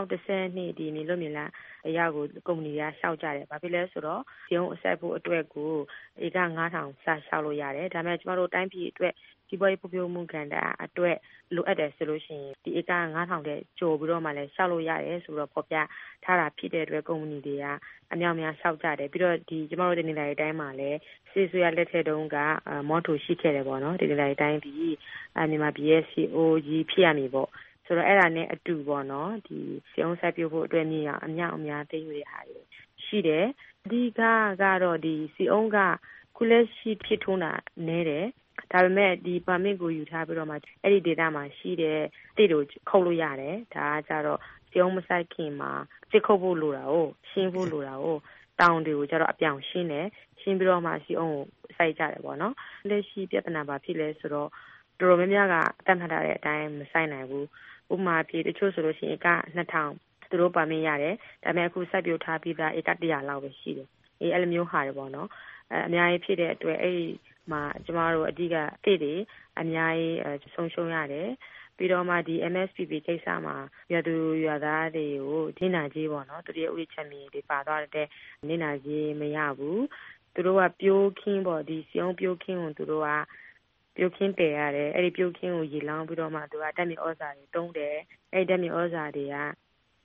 2012ဒီနေလို့မြင်လားအရာကိုကုမ္ပဏီကရှောက်ကြတယ်ဘာဖြစ်လဲဆိုတော့စီအောင်အဆက်ဖို့အတွက်ကိုဧက 9,000 စရှောက်လို့ရတယ်ဒါပေမဲ့ကျမတို့တိုင်းပြည်အတွက်ဒီပွဲဖွံ့ဖြိုးမှုကဏ္ဍအတွက်လိုအပ်တယ်ဆိုလို့ရှိရင်ဒီဧက 9,000 တဲ့ကျော်ပြီးတော့မှလည်းရှောက်လို့ရတယ်ဆိုတော့ဖော်ပြထားတာဖြစ်တဲ့အတွက်ကုမ္ပဏီတွေကအများများရှောက်ကြတယ်ပြီးတော့ဒီကျမတို့ဒီနေရာတိုင်းမှာလည်းစစ်ဆိုရလက်ထက်တုန်းကမော်တိုရှိခဲ့တယ်ပေါ့နော်ဒီနေရာတိုင်းဒီမြန်မာပြည်ရဲ့ CO ကြီးဖြစ်ရမည်ပေါ့ဆိုတော့အဲ့ဒါနဲ့အတူပေါ့နော်ဒီစီအောင်ဆက်ပြုတ်ဖို့အတွက်မြေရအများသိယူတဲ့ဟာတွေရှိတယ်အဓိကကတော့ဒီစီအောင်ကခုလက်ရှိဖြစ်ထွန်းတာနည်းတယ်ဒါပေမဲ့ဒီပါမစ်ကိုယူထားပြီးတော့မှအဲ့ဒီ data မှာရှိတဲ့တိတို့ခုတ်လို့ရတယ်ဒါကကြတော့စီအောင်မဆိုင်ခင်မှာစစ်ခုတ်ဖို့လိုတာကိုရှင်းဖို့လိုတာကိုတောင်တွေကိုကြတော့အပြောင်ရှင်းတယ်ရှင်းပြီးတော့မှစီအောင်ကိုစိုက်ကြတယ်ပေါ့နော်လက်ရှိပြဿနာပါဖြစ်လဲဆိုတော့တော်တော်များများကတတ်မှတ်ထားတဲ့အတိုင်းမဆိုင်နိုင်ဘူးဥပမာဖြစ်တချို့ဆိုလို့ရှိရင်ဧက 2,000သူတို့ပါမစ်ရတယ်ဒါပေမဲ့အခုစိုက်ပျိုးထားပြီးသားဧက 100 လောက်ပဲရှိတယ်အဲ့လိုမျိုးဟာတွေပေါ့နော်အများကြီးဖြစ်တဲ့အတွက်အဲ့မှာကျမတို့အဓိကတိတွေအများကြီးဆုံးရှုံးရတယ်ပြီးတော့မှဒီ MSPP ကိစ္စမှာရွာသူရွာသားတွေကိုနေနာကြီးပေါ့နော်သူတို့ရဲ့ဥယျာဉ်ချက်မြေတွေပါသွားတဲ့နေနာကြီးမရဘူးသူတို့ကပြိုးခင်းပေါ့ဒီစီအောင်ပြိုးခင်းကိုသူတို့ကပြုတ်ခင်းတည်ရတယ်အဲ့ဒီပြုတ်ခင်းကိုရေလောင်းပြီးတော့မှသူကတက်မြေဩဇာတွေတုံးတယ်အဲ့ဒီတက်မြေဩဇာတွေက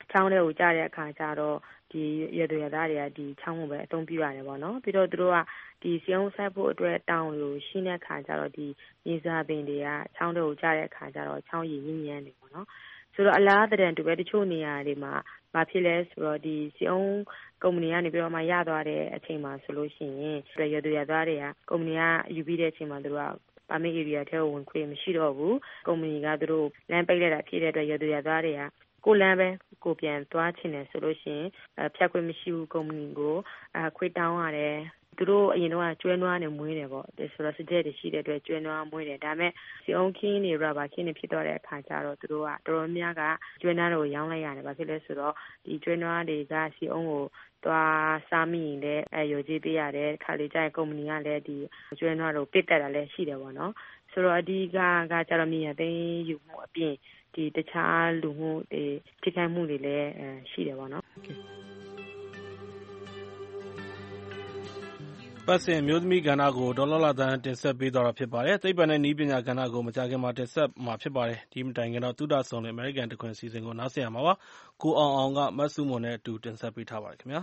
ချောင်းတွေကိုကြားတဲ့အခါကျတော့ဒီရသွေရသားတွေကဒီချောင်းကိုပဲအသုံးပြုရတယ်ပေါ့နော်ပြီးတော့သူတို့ကဒီစီအောင်ဆိုင်ဖို့အတွက်တောင်းလို့ရှင်းတဲ့အခါကျတော့ဒီမြေစာပင်တွေကချောင်းတွေကိုကြားတဲ့အခါကျတော့ချောင်းရည်ညဉ့်နေပေါ့နော်ဆိုတော့အလားတန်တူပဲတချို့နေရာတွေမှာဘာဖြစ်လဲဆိုတော့ဒီစီအောင်ကုမ္ပဏီကနေပြီးတော့မှရသွားတဲ့အချိန်မှာဆိုလို့ရှိရင်ရသွေရသားတွေကကုမ္ပဏီကယူပြီးတဲ့အချိန်မှာသူတို့ကပါမစ် area ထဲကိုဝင်ခွင့်မရှိတော့ဘူးကုမ္ပဏီကသူတို့လမ်းပိတ်လိုက်တာဖြစ်တဲ့အတွက်ရသွေရသားတွေကကိုလမ်းပဲကိုပြန်သွားချင်တယ်ဆိုလို့ရှိရင်ဖြတ်ခွင့်မရှိဘူးကုမ္ပဏီကိုခွေတောင်းရတယ်သူတို့အရင်တော့ကျွဲနွားနဲ့မွေးတယ်ပေါ့ဆိုတော့စကြက်တွေရှိတဲ့အတွက်ကျွဲနွားမွေးတယ်ဒါပေမဲ့စီအောင်ခင်းတွေရပါခင်းတွေဖြစ်တော့တဲ့အခါကျတော့သူတို့ကတော်တော်များကကျွဲနွားတွေကိုရောင်းလိုက်ရတယ်ဘာဖြစ်လဲဆိုတော့ဒီကျွဲနွားတွေကစီအောင်ကိုသွားစားမိရင်လည်းရော်ကြေးပေးရတယ်ခါလေးကျရင်ကုမ္ပဏီကလည်းဒီကျွဲနွားတွေကိုပစ်တက်တာလည်းရှိတယ်ပေါ့နော်ဆိုတော့အဓိကကျတော့မြေယာသိမ်းယူမှုအပြင်ဒီတခြားလူမှုတွေထိခိုက်မှုတွေလည်းရှိတယ်ပေါ့နော်ပတ်စင်မျိုးသမီးကဏ္ဍကိုဒေါ်လာသန်းတင်ဆက်ပေးသွားတာဖြစ်ပါတယ်သိပ္ပံနဲ့နည်းပညာကဏ္ဍကိုမကြာခင်မှာတင်ဆက်မှာဖြစ်ပါတယ်ဒီမတိုင်ခင်တော့သုဒဆုံနဲ့ American တခွင်အစီအစဉ်ကိုနားဆင်ရမှာပါကိုအောင်ကမတ်စုမွန်နဲ့အတူတင်ဆက်ပေးထားပါတယ်ခင်ဗျာ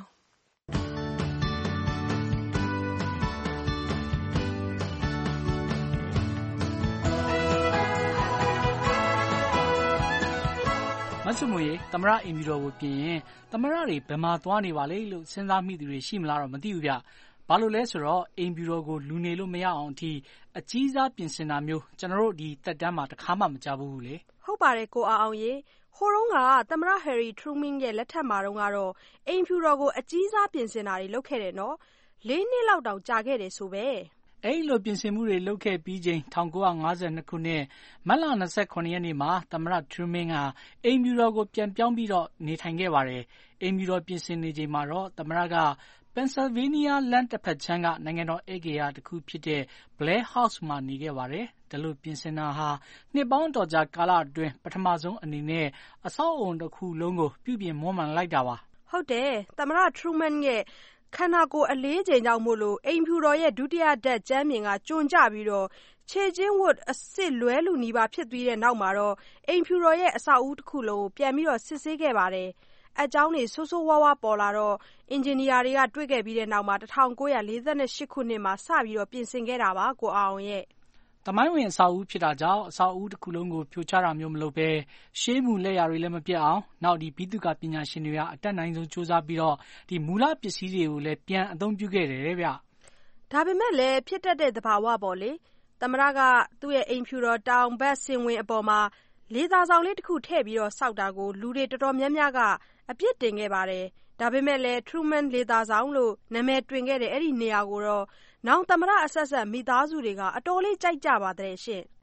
မဆုမွေသမရအင်မီတော်ကိုပြင်ရင်သမရတွေဘယ်မှာသွားနေပါလဲလို့စဉ်းစားမိသူတွေရှိမလားတော့မသိဘူးဗျဘာလို့လဲဆိုတော့အင်မီတော်ကိုလူနေလို့မရအောင်အထိအကြီးစားပြင်ဆင်တာမျိုးကျွန်တော်တို့ဒီတက်တန်းမှာတစ်ခါမှမကြဘူးလေဟုတ်ပါတယ်ကိုအောင်ရေဟိုတုန်းကသမရဟယ်ရီထရူမင်းရဲ့လက်ထက်မှာတော့ကတော့အင်ဖြူတော်ကိုအကြီးစားပြင်ဆင်တာတွေလုပ်ခဲ့တယ်နော်၄နှစ်လောက်တောင်ကြာခဲ့တယ်ဆိုပဲအဲ့လိုပြင်ဆင်မှုတွေလုပ်ခဲ့ပြီးချိန်1952ခုနှစ်မတ်လ29ရက်နေ့မှာသမရထရူမင်းကအိမ်ဖြူတော်ကိုပြန်ပြောင်းပြီးတော့နေထိုင်ခဲ့ပါတယ်အိမ်ဖြူတော်ပြင်ဆင်နေချိန်မှာတော့သမရကပန်ဆယ်ဗေးနီးယားလန်တစ်ဖက်ခြမ်းကနိုင်ငံတော်ဧည့်ဂေဟာတစ်ခုဖြစ်တဲ့ Blair House မှာနေခဲ့ပါတယ်ဒါလို့ပြင်ဆင်တာဟာနှစ်ပေါင်းတော်ကြာကာလအတွင်းပထမဆုံးအနေနဲ့အဆောက်အအုံတစ်ခုလုံးကိုပြုပြင်မွမ်းမံလိုက်တာပါဟုတ်တယ်သမရထရူမန်ရဲ့ခန္ဓာကိုယ်အလေးချိန်ကြောင့်မို့လို့အိမ်ဖြူတော်ရဲ့ဒုတိယဓာတ်ကျမ်းမြင်ကကျွံကျပြီးတော့ခြေချင်းဝတ်အစ်စ်လွဲလူနီးပါဖြစ်ပြီးတဲ့နောက်မှာတော့အိမ်ဖြူတော်ရဲ့အဆောက်အဦတစ်ခုလုံးကိုပြန်ပြီးတော့စစ်ဆေးခဲ့ပါတယ်အကြောင်းတွေဆိုးဆိုးဝါးဝါပေါ်လာတော့အင်ဂျင်နီယာတွေကတွေ့ခဲ့ပြီးတဲ့နောက်မှာ1948ခုနှစ်မှာစပြီးတော့ပြင်ဆင်ခဲ့တာပါကိုအောင်ရဲ့သမိုင်းဝင်အဆောက်အဦဖြစ်တာကြောင့်အဆောက်အဦတစ်ခုလုံးကိုဖြိုချတာမျိုးမလုပ်ဘဲရှေးမှုလက်ရာတွေလည်းမပြတ်အောင်နောက်ဒီဘိသုကာပညာရှင်တွေကအတက်နိုင်ဆုံးစူးစမ်းပြီးတော့ဒီမူလပစ္စည်းတွေကိုလည်းပြန်အသုံးပြုခဲ့တယ်ဗျဒါပေမဲ့လည်းဖြစ်တတ်တဲ့သဘာဝပေါ့လေသမရကသူ့ရဲ့အိမ်ဖြူတော်တောင်ဘက်ဆင်ဝင်အပေါ်မှာလေသာဆောင်လေးတစ်ခုထည့်ပြီးတော့စောက်တာကိုလူတွေတော်တော်များများကအပြစ်တင်ခဲ့ပါတယ်ဒါပေမဲ့လည်း Truman လေသာဆောင်လို့နာမည်တွင်ခဲ့တဲ့အဲ့ဒီနေရာကိုတော့နောင်သမရအဆက်ဆက်မိသားစုတွေကအတော်လေးကြိုက်ကြပါတဲ့ရှင့်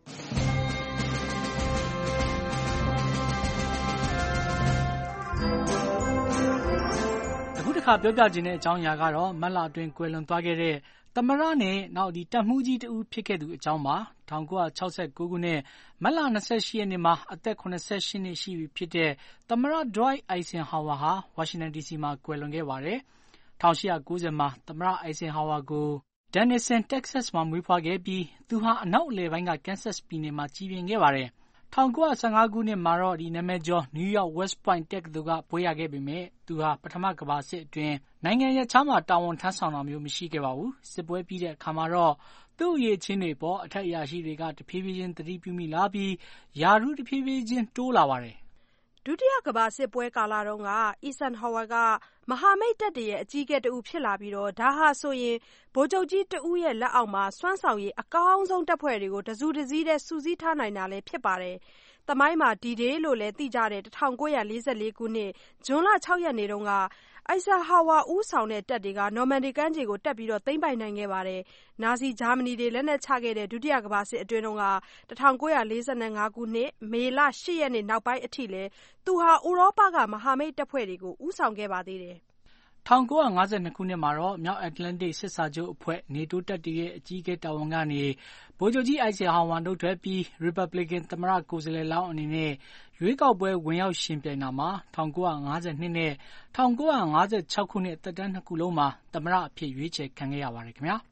အခုတစ်ခါပြောပြခြင်းတဲ့အကြောင်းအရာကတော့မတ်လအတွင်းကွယ်လွန်သွားခဲ့တဲ့သမရနဲ့နောက်ဒီတပ်မှုကြီးတူဖြစ်ခဲ့သူအကြောင်းပါ1969ခုနှစ်မတ်လ28ရက်နေ့မှာအသက်88နှစ်ရှိပြီဖြစ်တဲ့သမရ Dwight Eisenhower ဟာဝါရှင်တန် DC မှာကွယ်လွန်ခဲ့ပါတယ်1890မှာသမရ Eisenhower ကိုDenison, Texas မှာမွေးဖွားခဲ့ပြီးသူဟာအနောက်အလယ်ပိုင်းက Kansas ပြည်နယ်မှာကြီးပြင်းခဲ့ပါတယ်1915ခုနှစ်မှာတော့ဒီနာမည်ကျော် New York West Point တက္ကသိုလ်ကဘွဲ့ရခဲ့ပေမဲ့သူဟာပထမကမ္ဘာစစ်အတွင်းနိုင်ငံရပ်ခြားမှာတာဝန်ထမ်းဆောင်တာမျိုးမရှိခဲ့ပါဘူးစစ်ပွဲပြီးတဲ့အခါမှာတော့သူ့ရဲ့ချင်းတွေပေါ်အထက်အရာရှိတွေကတဖြည်းဖြည်းချင်းသတိပြုမိလာပြီးယာရုတဖြည်းဖြည်းချင်းတိုးလာပါတယ်ဒုတိယကမ္ဘာစစ်ပွဲကာလတုန်းက Eisenhower ကမဟာမိတ်တပ်တွေရဲ့အကြီးအကဲတဦးဖြစ်လာပြီးတော့ဒါဟာဆိုရင်ဗိုလ်ချုပ်ကြီးတဦးရဲ့လက်အောက်မှာစွမ်းဆောင်ရည်အကောင်းဆုံးတပ်ဖွဲ့တွေကိုတစုတစည်းတည်းစုစည်းထားနိုင်တာလည်းဖြစ်ပါတယ်။သမိုင်းမှာ D-Day လို့လည်းသိကြတဲ့1944ခုနှစ်ဇွန်လ6ရက်နေ့တုန်းကEisenhower ဦးဆောင်တဲ့တပ်တွေကနော်မန်ဒီကမ်းခြေကိုတက်ပြီးတော့သိမ်းပိုက်နိုင်ခဲ့ပါတယ်။နာဇီဂျာမနီတွေလက်နက်ချခဲ့တဲ့ဒုတိယကမ္ဘာစစ်အတွင်းတုန်းက1945ခုနှစ်မေလ8ရက်နေ့နောက်ပိုင်းအထိလည်းသူဟာဥရောပကမဟာမိတ်တပ်ဖွဲ့တွေကိုဦးဆောင်ခဲ့ပါသေးတယ်။ 1952ခုနှစ်မှာတော့မြောက်အတ္တလန္တိတ်စစ်စာချုပ်အဖွဲ့ NATO တပ်တွေရဲ့အကြီးအကဲတာဝန်ကနေဗိုလ်ချုပ်ကြီး Eisenhower တို့ထွက်ပြီး Republican သမ္မတကိုယ်စားလှယ်လောင်းအနေနဲ့ရွေးကောက်ပွဲဝင်ရောက်ယှဉ်ပြိုင်တာမှာ1952နဲ့1956ခုနှစ်သက်တမ်းနှစ်ခုလုံးမှာသမ္မတအဖြစ်ရွေးချယ်ခံခဲ့ရပါတယ်ခင်ဗျာ။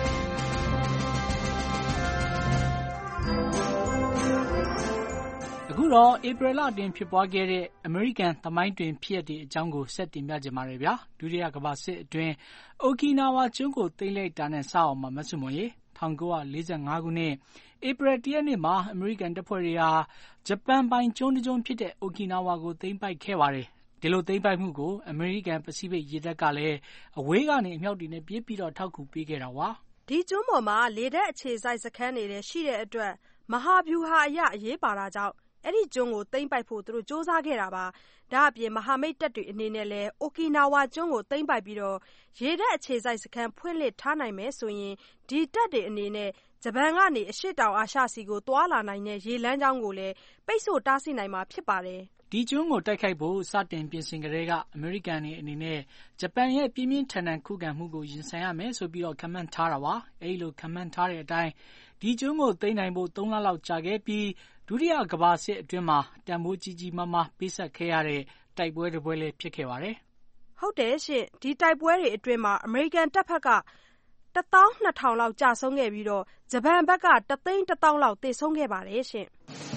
ခအခုတော့ဧပြီလအတွင်းဖြစ်ပွားခဲ့တဲ့အမေရိကန်သမိုင်းတွင်ဖြစ်ရပ်တွေအကြောင်းကိုဆက်တင်ပြကြပါရစေဗျာဒုတိယကမ္ဘာစစ်အတွင်းအိုကီနာဝါကျွန်းကိုသိမ်းလိုက်တာနဲ့စအောင်မှာမဆုမွန်ရေ1945ခုနှစ်ဧပြီ1ရက်နေ့မှာအမေရိကန်တပ်ဖွဲ့တွေဟာဂျပန်ပိုင်ကျွန်းတစ်ကျွန်းဖြစ်တဲ့အိုကီနာဝါကိုသိမ်းပိုက်ခဲ့ပါတယ်ဒီလိုသိမ်းပိုက်မှုကိုအမေရိကန်ပစိဖိတ်ရေတပ်ကလည်းအဝေးကနေအမြောက်တွေနဲ့ပြေးပြီးတော့ထောက်ကူပေးခဲ့တာပါဒီကျွန်းပေါ်မှာလေတပ်အခြေစိုက်စခန်းတွေလည်းရှိတဲ့အတွက်မဟာဗျူဟာအရအရေးပါတာကြောင့်အဲ့ဒီကျွန်းကိုသိမ်းပိုက်ဖို့သူတို့စ조사ခဲ့တာပါဒါအပြင်မဟာမိတ်တပ်တွေအနေနဲ့လည်းအိုကီနာဝါကျွန်းကိုသိမ်းပိုက်ပြီးတော့ရေတပ်အခြေစိုက်စခန်းဖွင့်လှစ်ထားနိုင်မယ်ဆိုရင်ဒီတပ်တွေအနေနဲ့ဂျပန်ကနေအရှေ့တောင်အာရှစီကိုတွာလာနိုင်တဲ့ရေလမ်းကြောင်းကိုလည်းပိတ်ဆို့တားဆီးနိုင်မှာဖြစ်ပါတယ်ဒီကျွန်းကိုတိုက်ခိုက်ဖို့စတင်ပြင်ဆင်ကြတဲ့ကအမေရိကန်တွေအနေနဲ့ဂျပန်ရဲ့ပြင်းပြင်းထန်ထန်ခုခံမှုကိုရင်ဆိုင်ရမယ်ဆိုပြီးတော့ခန့်မှန်းထားတာပါအဲဒီလိုခန့်မှန်းထားတဲ့အတိုင်းဒီကျွန်းကိုသိမ်းနိုင်ဖို့3လလောက်ကြာခဲ့ပြီးဒုတိယကမ္ဘာစစ်အတွင်းမှာတန်ဖိုးကြီးကြီးမားမားပေးဆက်ခဲ့ရတဲ့တိုက်ပွဲတစ်ပွဲလည်းဖြစ်ခဲ့ပါတယ်ဟုတ်တယ်ရှင်ဒီတိုက်ပွဲတွေအတွင်းမှာအမေရိကန်တပ်ဖက်က12000လောက်ကြာဆုံးခဲ့ပြီးတော့ဂျပန်ဘက်က11000လောက်သေဆုံးခဲ့ပါတယ်ရှင်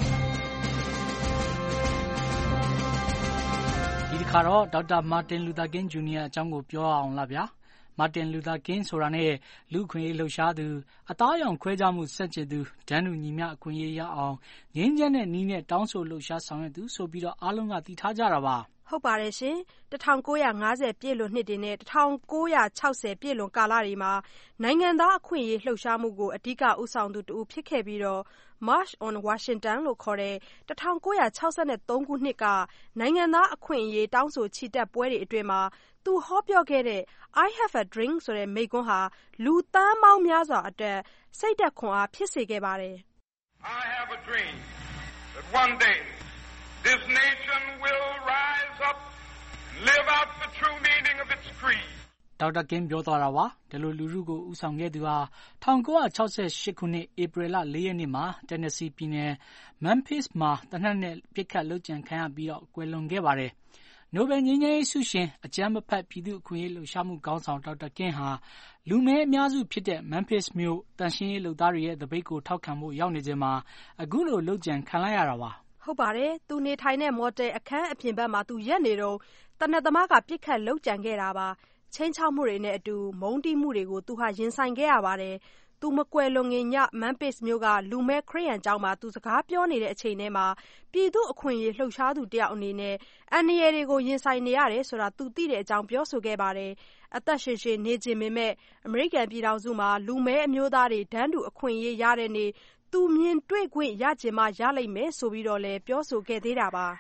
ဒီတစ်ခါတော့ဒေါက်တာမာတင်လူသာကင်းဂျူနီယာအကြောင်းကိုပြောအောင်လားဗျာမာတင်လူသာကင်းဆိုတာနဲ့လူခွင့်ရေးလှုပ်ရှားသူအသားရောင်ခွဲခြားမှုစက်ကျင်သူဒန်းတူညီမျှအခွင့်အရေးရအောင်ငြင်းချမ်းတဲ့နီးနဲ့တောင်းဆိုလှုပ်ရှားဆောင်ရွက်သူဆိုပြီးတော့အားလုံးကသိထားကြတာပါဟုတ်ပါတယ်ရှင်1950ပြည့်လွန်နှစ်တွေနဲ့1960ပြည့်လွန်ကာလတွေမှာနိုင်ငံသားအခွင့်အရေးလှုပ်ရှားမှုကိုအဓိကဦးဆောင်သူတူဖြစ်ခဲ့ပြီးတော့ March on Washington လို့ခေါ်တဲ့1963ခုနှစ်ကနိုင်ငံသားအခွင့်အရေးတောင်းဆိုချီတက်ပွဲတွေအတွင်းမှာသူဟောပြောခဲ့တဲ့ I have a dream ဆိုတဲ့မိန့်ခွန်းဟာလူသန်းပေါင်းများစွာအတွက်စိတ်သက်ခွန်အားဖြစ်စေခဲ့ပါတယ် I have a dream that one day this nation will rise up and live out the true meaning of its creed. ဒေါက်တာကင်းပြောသွားတာပါဒီလိုလူထုကိုဦးဆောင်ခဲ့သူဟာ1968ခုနှစ်ဧပြီလ4ရက်နေ့မှာ Tennessee ပြည်နယ် Memphis မှာတနက်နဲ့ပြစ်ခတ်လုပ်ကြံခံရပြီးတော့ကွယ်လွန်ခဲ့ပါတယ်နိုဘယ်ငြိမ်းချမ်းရေးဆုရှင်အကြမ်းမဖက်ပြည်သူအခွင့်အရေးလှုပ်ရှားမှုခေါင်းဆောင်ဒေါက်တာကင်းဟာလူမဲအများစုဖြစ်တဲ့ Memphis မြို့တန်ရှင်းရေးလုပ်သားတွေရဲ့တပိတ်ကိုထောက်ခံဖို့ရောက်နေချိန်မှာအခုလိုလုပ်ကြံခံလိုက်ရတာပါဟုတ်ပါတယ်သူနေထိုင်တဲ့မော်တယ်အခန်းအပြင်ဘက်မှာသူရက်နေတော့တနက်သမားကပြစ်ခတ်လုပ်ကြံခဲ့တာပါချင်းချောက်မှုတွေနဲ့အတူမုန်းတီးမှုတွေကိုသူဟာရင်ဆိုင်ခဲ့ရပါတယ်သူမကွယ်လွန်ခင်ည Memphis မြို့ကလူမဲခရစ်ယာန်ကျောင်းမှာသူစကားပြောနေတဲ့အချိန်ထဲမှာပြည်သူအခွင့်အရေးလှုပ်ရှားသူတယောက်အနေနဲ့အန္တရာယ်တွေကိုရင်ဆိုင်နေရတယ်ဆိုတာသူသိတဲ့အကြောင်းပြောဆိုခဲ့ပါတယ်အသက်ရှင်ရှင်နေခြင်းပေမဲ့အမေရိကန်ပြည်ထောင်စုမှာလူမဲအမျိုးသားတွေတန်းတူအခွင့်အရေးရတဲ့နေ့သူမြင်တွေ့ခွင့်ရခြင်းမှရလိမ့်မယ်ဆိုပြီးတော့လည်းပြောဆိုခဲ့သေးတာပါ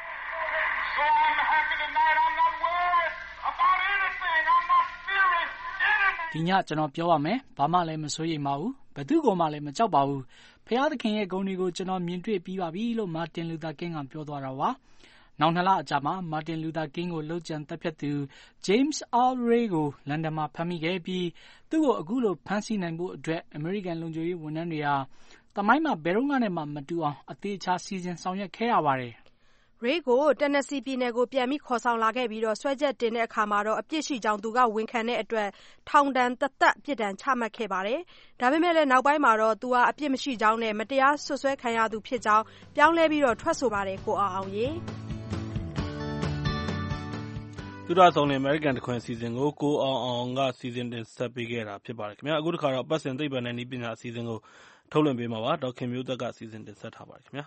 ဒီညကျွန်တော်ပြောပါမယ်ဘာမှလည်းမစိုးရိမ်ပါဘူးဘယ်သူမှလည်းမကြောက်ပါဘူးဖျားသခင်ရဲ့ဂုဏ်တွေကိုကျွန်တော်မြင်တွေ့ပြီးပါပြီလို့မာတင်လူသာကင်းကပြောသွားတာပါနောက်2လအကြာမှာမာတင်လူသာကင်းကိုလှုပ်ကြံတပ်ဖြတ်သူ James R. Ray ကိုလန်ဒန်မှာဖမ်းမိခဲ့ပြီးသူ့ကိုအခုလိုဖမ်းဆီးနိုင်ဖို့အတွက်အမေရိကန်လုံခြုံရေးဝန်ထမ်းတွေဟာတမိုင်းမှာဘယ်တော့မှမတူအောင်အသေးချာစီစဉ်ဆောင်ရွက်ခဲ့ရပါတယ်ရေကိုတန်နစီပြည်နယ်ကိုပြန်ပြီးခေါ်ဆောင်လာခဲ့ပြီးတော့ဆွဲချက်တင်တဲ့အခါမှာတော့အပြစ်ရှိကြောင်းသူကဝန်ခံတဲ့အတွက်ထောင်ဒဏ်တစ်သက်ပြစ်ဒဏ်ချမှတ်ခဲ့ပါတယ်။ဒါပေမဲ့လည်းနောက်ပိုင်းမှာတော့သူကအပြစ်မရှိကြောင်းနဲ့မတရားဆွဆွဲခံရသူဖြစ်ကြောင်းပြောင်းလဲပြီးတော့ထွက်ဆိုပါတယ်ကိုအောင်ရေ။သူရဆောင်တဲ့ American တခွင်အစီအစဉ်ကိုကိုအောင်ကစီစဉ်တင်ဆက်ပေးခဲ့တာဖြစ်ပါတယ်ခင်ဗျာအခုတစ်ခါတော့ပတ်စင်သိပ္ပံနဲ့နည်းပညာအစီအစဉ်ကိုထုတ်လွှင့်ပေးမှာပါဒေါက်ခင်မျိုးသက်ကစီစဉ်တင်ဆက်ထားပါတယ်ခင်ဗျာ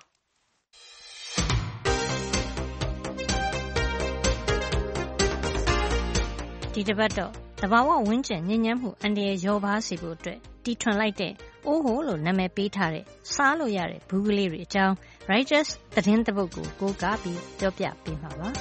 ဒီတစ်ပတ်တော့သဘာဝဝန်းကျင်ညဉ့်ညမ်းမှုအန္တရာယ်ရောပါစေဖို့အတွက်တီထွင်လိုက်တဲ့အိုးဟိုလို့နာမည်ပေးထားတဲ့စားလို့ရတဲ့ဘူးကလေးတွေအကြောင်း Reuters သတင်းသပုတ်ကိုကိုးကားပြီးပြောပြပေးမှာပါ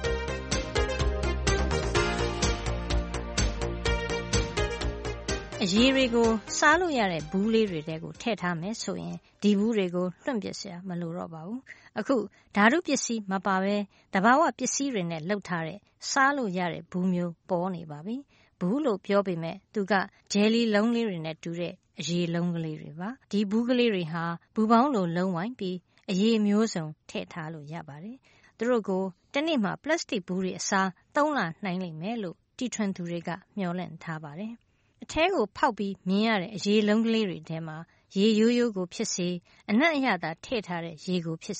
အရေးတွေကိုစားလို့ရတဲ့ဘူးလေးတွေထဲကိုထည့်ထားမယ်ဆိုရင်ဒီဘူးတွေကိုလွှင့်ပစ်စရာမလိုတော့ပါဘူးအခုဓာတုပစ္စည်းမပါဘဲသဘာဝပစ္စည်းတွေနဲ့လှုပ်ထားတဲ့စားလို့ရတဲ့ဘူးမျိုးပေါ်နေပါပြီဘူးလို့ပြောပေမဲ့သူကဂျယ်လီလုံးလေးတွေနဲ့တူတဲ့အရေးလုံးကလေးတွေပါဒီဘူးကလေးတွေဟာဘူးပေါင်းလိုလုံးဝိုင်းပြီးအရေးမျိုးစုံထည့်ထားလို့ရပါတယ်သူတို့ကိုတစ်နေ့မှာပလတ်စတစ်ဘူးတွေအစား3လနိုင်လိမ့်မယ်လို့တီထွင်သူတွေကမျှော်လင့်ထားပါတယ်အထဲကိုဖောက်ပြီးမြင်ရတဲ့အရေးလုံးကလေးတွေထဲမှာရေရိုးရိုးကိုဖြစ်စေအနံ့အရသာထည့်ထားတဲ့ရေကိုဖြစ်စေထ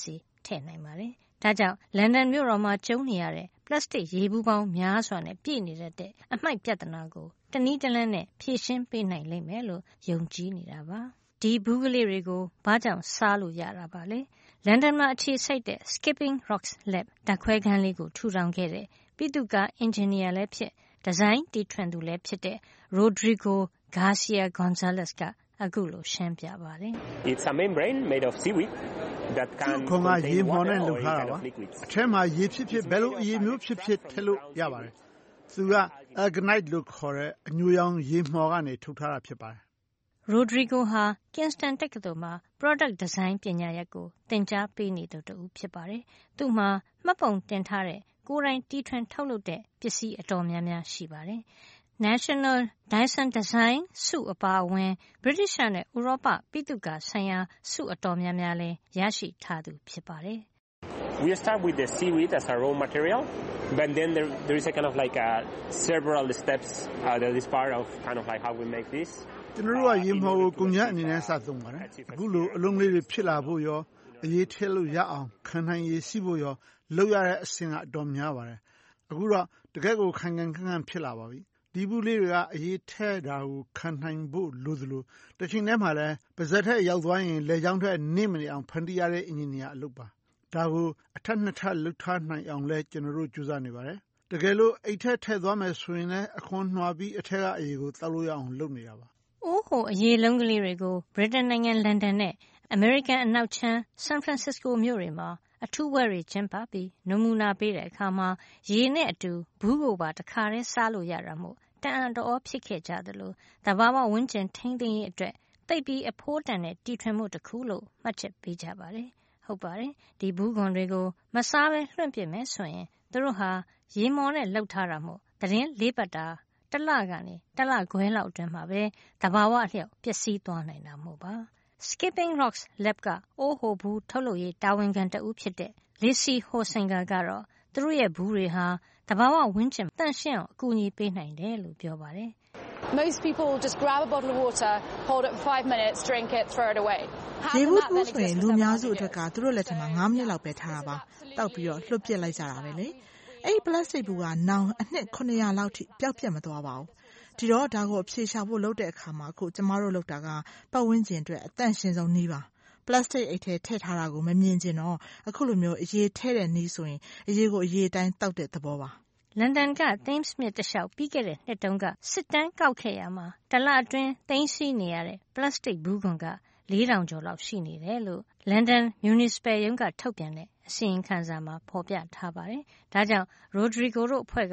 ထည့်နိုင်ပါတယ်။ဒါကြောင့်လန်ဒန်မြို့တော်မှာကြုံနေရတဲ့ပလတ်စတစ်ရေဘူးပေါင်းများစွာနဲ့ပြည့်နေတဲ့အမှိုက်ပြဿနာကိုတနည်းတလမ်းနဲ့ဖြေရှင်းပေးနိုင်လိမ့်မယ်လို့ယုံကြည်နေတာပါ။ဒီဘူးကလေးတွေကိုဘာကြောင့်စားလို့ရတာပါလဲ။လန်ဒန်မှာအခြေစိုက်တဲ့ Skipping Rocks Lab ဓာတ်ခွဲခန်းလေးကိုထူထောင်ခဲ့တဲ့ပိသုကာအင်ဂျင်နီယာလည်းဖြစ်ဒီဇိုင်းတီထွင်သူလည်းဖြစ်တဲ့ Rodrigo Garcia Gonzalez ကအခုလိုရှင်းပြပါတယ်။ It's a membrane made of seaweed that can ခုံကရေမော်နဲ့လုပ်ထားတာပါအထက်မှာရေဖြစ်ဖြစ်ဘယ်လိုအရေမျိုးဖြစ်ဖြစ်ထည့်လို့ရပါတယ်သူက alginate လို့ခေါ်တဲ့အညိုရောင်ရေမော်ကနေထုတ်ထားတာဖြစ်ပါတယ် Rodrigo ဟာ Kingston တက္ကသိုလ်မှာ Product Design ပညာရပ်ကိုသင်ကြားပေးနေသူတစ်ဦးဖြစ်ပါတယ်။သူ့မှာမှတ်ပုံတင်ထားတဲ့ကိုယ်တိုင်တီထွင်ထုတ်လုပ်တဲ့ပစ္စည်းအတော်များများရှိပါတယ်။ National Dyson Design ဆုအပါအဝင် British နဲ့ဥရောပပိသုကာဆိုင်ရာဆုအတော်များများလည်းရရှိထားသူဖြစ်ပါတယ်။ We start with the seaweed as a raw material, but then there is a kind of like several steps that is part of kind of like how we make this. ကျွန်တော်တို့ကရေမော်ကိုကုန်ကြအနေနဲ့စသုံးပါတယ်အခုလိုအလုံးလေးတွေဖြစ်လာဖို့ရောအရေးထည့်လို့ရအောင်ခံနိုင်ရည်ရှိဖို့ရောလုပ်ရတဲ့အဆင့်ကအတော်များပါတယ်အခုတော့တကယ်ကိုခိုင်ခံခန့်ခန့်ဖြစ်လာပါပြီဒီဘူးလေးတွေကအရေးထည့်တာကိုခံနိုင်ဖို့လိုသလိုတစ်ချိန်တည်းမှာလည်းပါဇက်ထက်ရောက်သွားရင်လေချောင်းထက်နစ်မနေအောင်ဖန်တီးရတဲ့အင်ဂျင်နီယာအလုပ်ပါဒါကိုအထက်နှစ်ထပ်လှုပ်ထားနိုင်အောင်လဲကျွန်တော်တို့ကြိုးစားနေပါတယ်တကယ်လို့အိတ်ထက်ထည့်သွားမယ်ဆိုရင်လည်းအခွန်နှွာပြီးအထက်ကအရေကိုတောက်လို့ရအောင်လုပ်နေတာပါအိုးဟိုအရေးလုံးကလေးတွေကိုဗြိတိန်နိုင်ငံလန်ဒန်နဲ့အမေရိကန်အနောက်ချမ်းဆန်ဖရန်စစ္စကိုမြို့တွေမှာအထူးဘွဲတွေကျင်းပပြီးနမူနာပေးတဲ့အခါမှာရေနဲ့အတူဘူးကိုပါတခါတည်းစားလို့ရတာမို့တန်အံ့တော်ဖြစ်ခဲ့ကြသလိုတဘာဝဝန်းကျင်ထိန်းသိမ်းရေးအတွက်သိပ်ပြီးအဖိုးတန်တဲ့တီထွင်မှုတစ်ခုလို့မှတ်ချက်ပေးကြပါတယ်ဟုတ်ပါတယ်ဒီဘူးခွန်တွေကိုမစားဘဲလွှင့်ပစ်မယ်ဆိုရင်သူတို့ဟာရေမော်နဲ့လှုပ်ထားတာမို့သတင်းလေးပတ်တာတလကနေတလခွဲလောက်အတွင်းမှာပဲတဘာဝအလျောက်ပျက်စီးသွားနိုင်တာမို့ပါ Skipping Rocks Lab ကအိုးဟိုဘူးထုတ်လုပ်ရေးတာဝန်ခံတဦးဖြစ်တဲ့ Lissy Hossinger ကတော့သူတို့ရဲ့ဘူးတွေဟာတဘာဝဝန်းကျင်တန့်ရှင်းအောင်အကူအညီပေးနိုင်တယ်လို့ပြောပါတယ် Most people just grab a bottle of water, hold it for 5 minutes, drink it, throw it away. ရေဘူးထိုးဆိုရင်လူများစုအတွက်ကသူတို့လက်ထက်မှာ9မိနစ်လောက်ပဲထားတာပါတောက်ပြီးတော့လွှတ်ပစ်လိုက်ကြတာပဲလေအဲ့ဒီပလတ်စတစ်ဘူးကနောင်အနှစ်900လောက်ထိပျောက်ပြတ်မသွားပါဘူးဒီတော့ဒါကိုအဖြေရှာဖို့လုပ်တဲ့အခါမှာအခုကျမတို့လုပ်တာကပတ်ဝန်းကျင်အတွက်အသန့်ရှင်းဆုံးနည်းပါပလတ်စတစ်အိတ်ထဲထည့်ထားတာကိုမမြင်ကျင်တော့အခုလိုမျိုးအရေးထဲတဲ့နည်းဆိုရင်အရေးကိုအရေးတိုင်းတောက်တဲ့သဘောပါလန်ဒန်က Thames မြစ်တလျှောက်ပြီးခဲ့တဲ့နှစ်တုန်းကစစ်တမ်းကောက်ခဲ့ရမှာတလအတွင်းသိမ်းဆည်းနေရတဲ့ပလတ်စတစ်ဘူးခွန်က4,000 ကျော်လောက်ရှိနေတယ်လို့လန်ဒန် Municipal ရုံးကထုတ်ပြန်တဲ့အစီရင်ခံစာမှာဖော်ပြထားပါတယ်။ဒါကြောင့် Rodrigo တို့အဖွဲ့က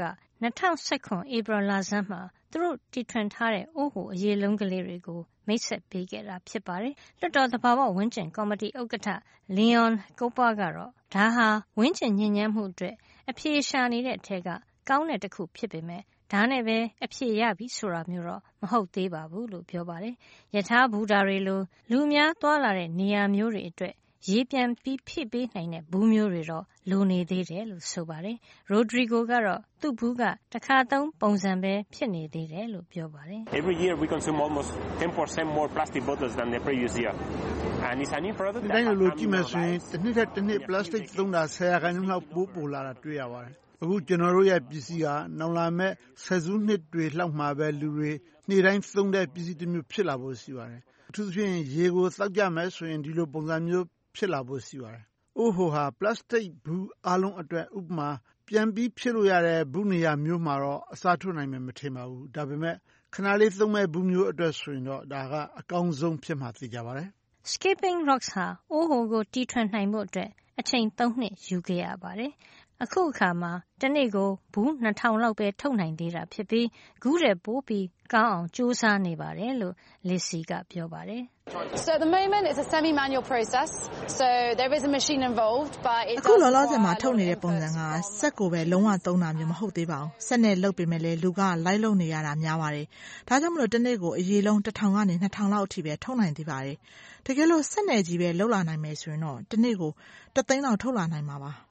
2019 April လဆန်းမှာသူတို့တီထွင်ထားတဲ့အိုးဟိုအရေးလုံးကလေးတွေကိုမိတ်ဆက်ပေးခဲ့တာဖြစ်ပါတယ်။လွှတ်တော်သဘာဝဝန်းကျင်ကော်မတီဥက္ကဋ္ဌ Leon Cooper ကတော့ဒါဟာဝန်းကျင်ညစ်ညမ်းမှုအတွက်အဖြေရှာနေတဲ့အထက်ကကောင်းတဲ့တစ်ခုဖြစ်ပေမဲ့ဒါနဲ့ပဲအဖြေရပြီဆိုတာမျိုးတော့မဟုတ်သေးပါဘူးလို့ပြောပါတယ်။ယထာဘူတာတွေလိုလူများသွားလာတဲ့နေရာမျိုးတွေအတွက်ရေပြန်ပြီးဖြည့်ပေးနိုင်တဲ့ဘူးမျိုးတွေတော့လိုနေသေးတယ်လို့ဆိုပါတယ်။ Rodrigo ကတော့သူ့ဘူးကတစ်ခါသုံးပုံစံပဲဖြစ်နေသေးတယ်လို့ပြောပါတယ်။ Every year we consume almost 10% more plastic bottles than the previous year. And it's a new product that တိုင်းလိုကြည့်မယ်ဆိုရင်တစ်နှစ်ထက်တစ်နှစ်ပလတ်စတစ်သုံးတာ10%လောက်ပိုလာတာတွေ့ရပါတယ်အခုကျွန်တော်တို့ရဲ့ပစ္စည်းကနောင်လာမဲ့ဆယ်စုနှစ်တွေလောက်မှာပဲလူတွေနေ့တိုင်းသုံးတဲ့ပစ္စည်းတစ်မျိုးဖြစ်လာဖို့ရှိပါတယ်အထူးသဖြင့်ရေကိုသောက်ကြမယ်ဆိုရင်ဒီလိုပုံစံမျိုးဖြစ်လာဖို့ရှိပါတယ်အိုးဟိုဟာပလတ်စတစ်ဘူးအလုံးအတွက်ဥပမာပြန်ပြီးဖြစ်လို့ရတဲ့ဘူးနေရာမျိုးမှာတော့အစားထိုးနိုင်မယ်မထင်ပါဘူးဒါပေမဲ့ခဏလေးသုံးမဲ့ဘူးမျိုးအတွက်ဆိုရင်တော့ဒါကအကောင်းဆုံးဖြစ်မှာသိကြပါတယ် Skipping Rocks ဟာအိုးဟိုကိုတီထွင်နိုင်ဖို့အတွက်အချိန်3နှစ်ယူခဲ့ရပါတယ်အခုအခါမှာတနေ့ကိုဘူး2000လောက်ပဲထုတ်နိုင်သေးတာဖြစ်ပြီးဂူးတဲ့ပိုးပြီးကောင်းအောင်ကြိုးစားနေပါတယ်လို့ Lissy ကပြောပါတယ် So at the moment it's a semi-manual process. So there is a machine involved, but it အခုလောလောဆယ်မှာထုတ်နေတဲ့ပုံစံကစက်ကိုပဲလုံးဝသုံးတာမျိုးမဟုတ်သေးပါဘူးစက်နဲ့လုပ်ပေမဲ့လည်းလူကလိုက်လုပ်နေရတာများပါတယ်ဒါကြောင့်မလို့တနေ့ကိုအရေလုံး1000ကနေ2000လောက်အထိပဲထုတ်နိုင်သေးပါတယ်တကယ်လို့စက်နဲ့ကြီးပဲလုပ်လာနိုင်မယ်ဆိုရင်တော့တနေ့ကို3သိန်းလောက်ထုတ်လာနိုင်မှာပါသူ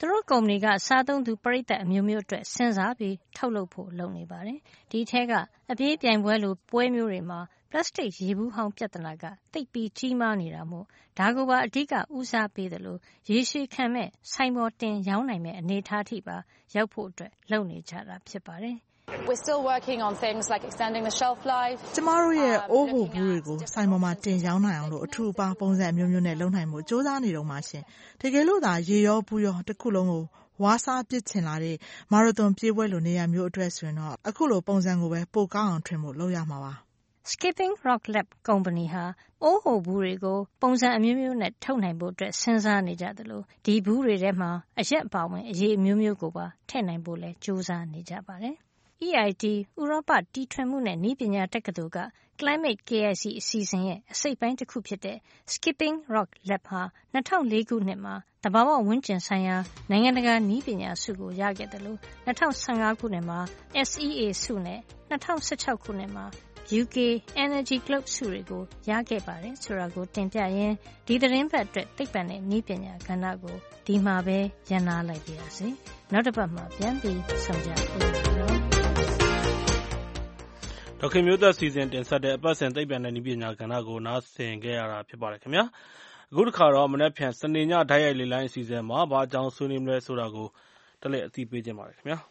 သူတို့ကုမ္ပဏီကစားသုံးသူပရိသတ်အမျိုးမျိုးအတွက်စဉ်းစားပြီးထုတ်လုပ်ဖို့လုပ်နေပါတယ်။ဒီထဲကအပြေးပြိုင်ပွဲလိုပွဲမျိုးတွေမှာပလတ်စတစ်ရေဘူးဟောင်းပြဿနာကသိပ်ပြီးကြီးမားနေတာမို့ဒါကိုပါအဓိကဦးစားပေးတယ်လို့ရေရှည်ခံမဲ့ဆိုင်ပေါ်တင်ရောင်းနိုင်မဲ့အနေအထားထိပါရောက်ဖို့အတွက်လုပ်နေကြတာဖြစ်ပါတယ်။ We're still working on things like extending the shelf life. ကျမတို့ရဲ့အိုးဟိုဘူးတွေကိုဆိုင်ပေါ်မှာတင်ရောင်းနိုင်အောင်လို့အထူးအပါပုံစံမျိုးမျိုးနဲ့လုပ်နိုင်မှုစ조사နေတော့မှရှင်။တကယ်လို့သာရေရောဘူးရောတစ်ခုလုံးကိုဝါစားပစ်ချင်လာတဲ့မာရသွန်ပြေးပွဲလိုနေရာမျိုးအတွက်ဆိုရင်တော့အခုလိုပုံစံကိုပဲပိုကောင်းအောင်ထွင်ဖို့လုပ်ရမှာပါ။ Skipping Rock Lab ကုမ္ပဏီဟာအိုးဟိုဘူးတွေကိုပုံစံအမျိုးမျိုးနဲ့ထုတ်နိုင်ဖို့အတွက်စဉ်းစားနေကြတယ်လို့ဒီဘူးတွေထဲမှာအရက်ပါဝင်အရေးအမျိုးမျိုးကိုပါထည့်နိုင်ဖို့လဲစ조사နေကြပါတယ်။ EIT ဥရောပတီထွင်မှုနဲ့နည်းပညာတက္ကသိုလ်က Climate KIC အစီအစဉ်ရဲ့အစိတ်ပိုင်းတစ်ခုဖြစ်တဲ့ Skipping Rock Lab ဟာ2004ခုနှစ်မှာသဘာဝဝန်းကျင်ဆိုင်ရာနိုင်ငံတကာနည်းပညာဆုကိုရခဲ့တယ်လို့2015ခုနှစ်မှာ SEA ဆုနဲ့2016ခုနှစ်မှာUK Energy Globe ဆုတွေကိုရခဲ့ပါတယ်ဆိုတာကိုတင်ပြရင်းဒီသတင်းပတ်အတွက်သိပ္ပံနဲ့နည်းပညာကဏ္ဍကိုဒီမှာပဲရန်နာလိုက်ပါရစေ။နောက်တစ်ပတ်မှာပြန်ပြီးဆုံကြပါဦး။ဒေါခင်မျိုးသက်စီစဉ်တင်ဆက်တဲ့အပတ်စဉ်သိပ္ပံနဲ့နည်းပညာကဏ္ဍကိုနားဆင်ခဲ့ရတာဖြစ်ပါတယ်ခင်ဗျာ။အခုတစ်ခါတော့မနက်ဖြန်စနေညဓာတ်ရိုက်လေလိုင်းအစီအစဉ်မှာဘာအကြောင်းဆွေးနွေးမလဲဆိုတာကိုတလက်အသိပေးခြင်းပါတယ်ခင်ဗျာ။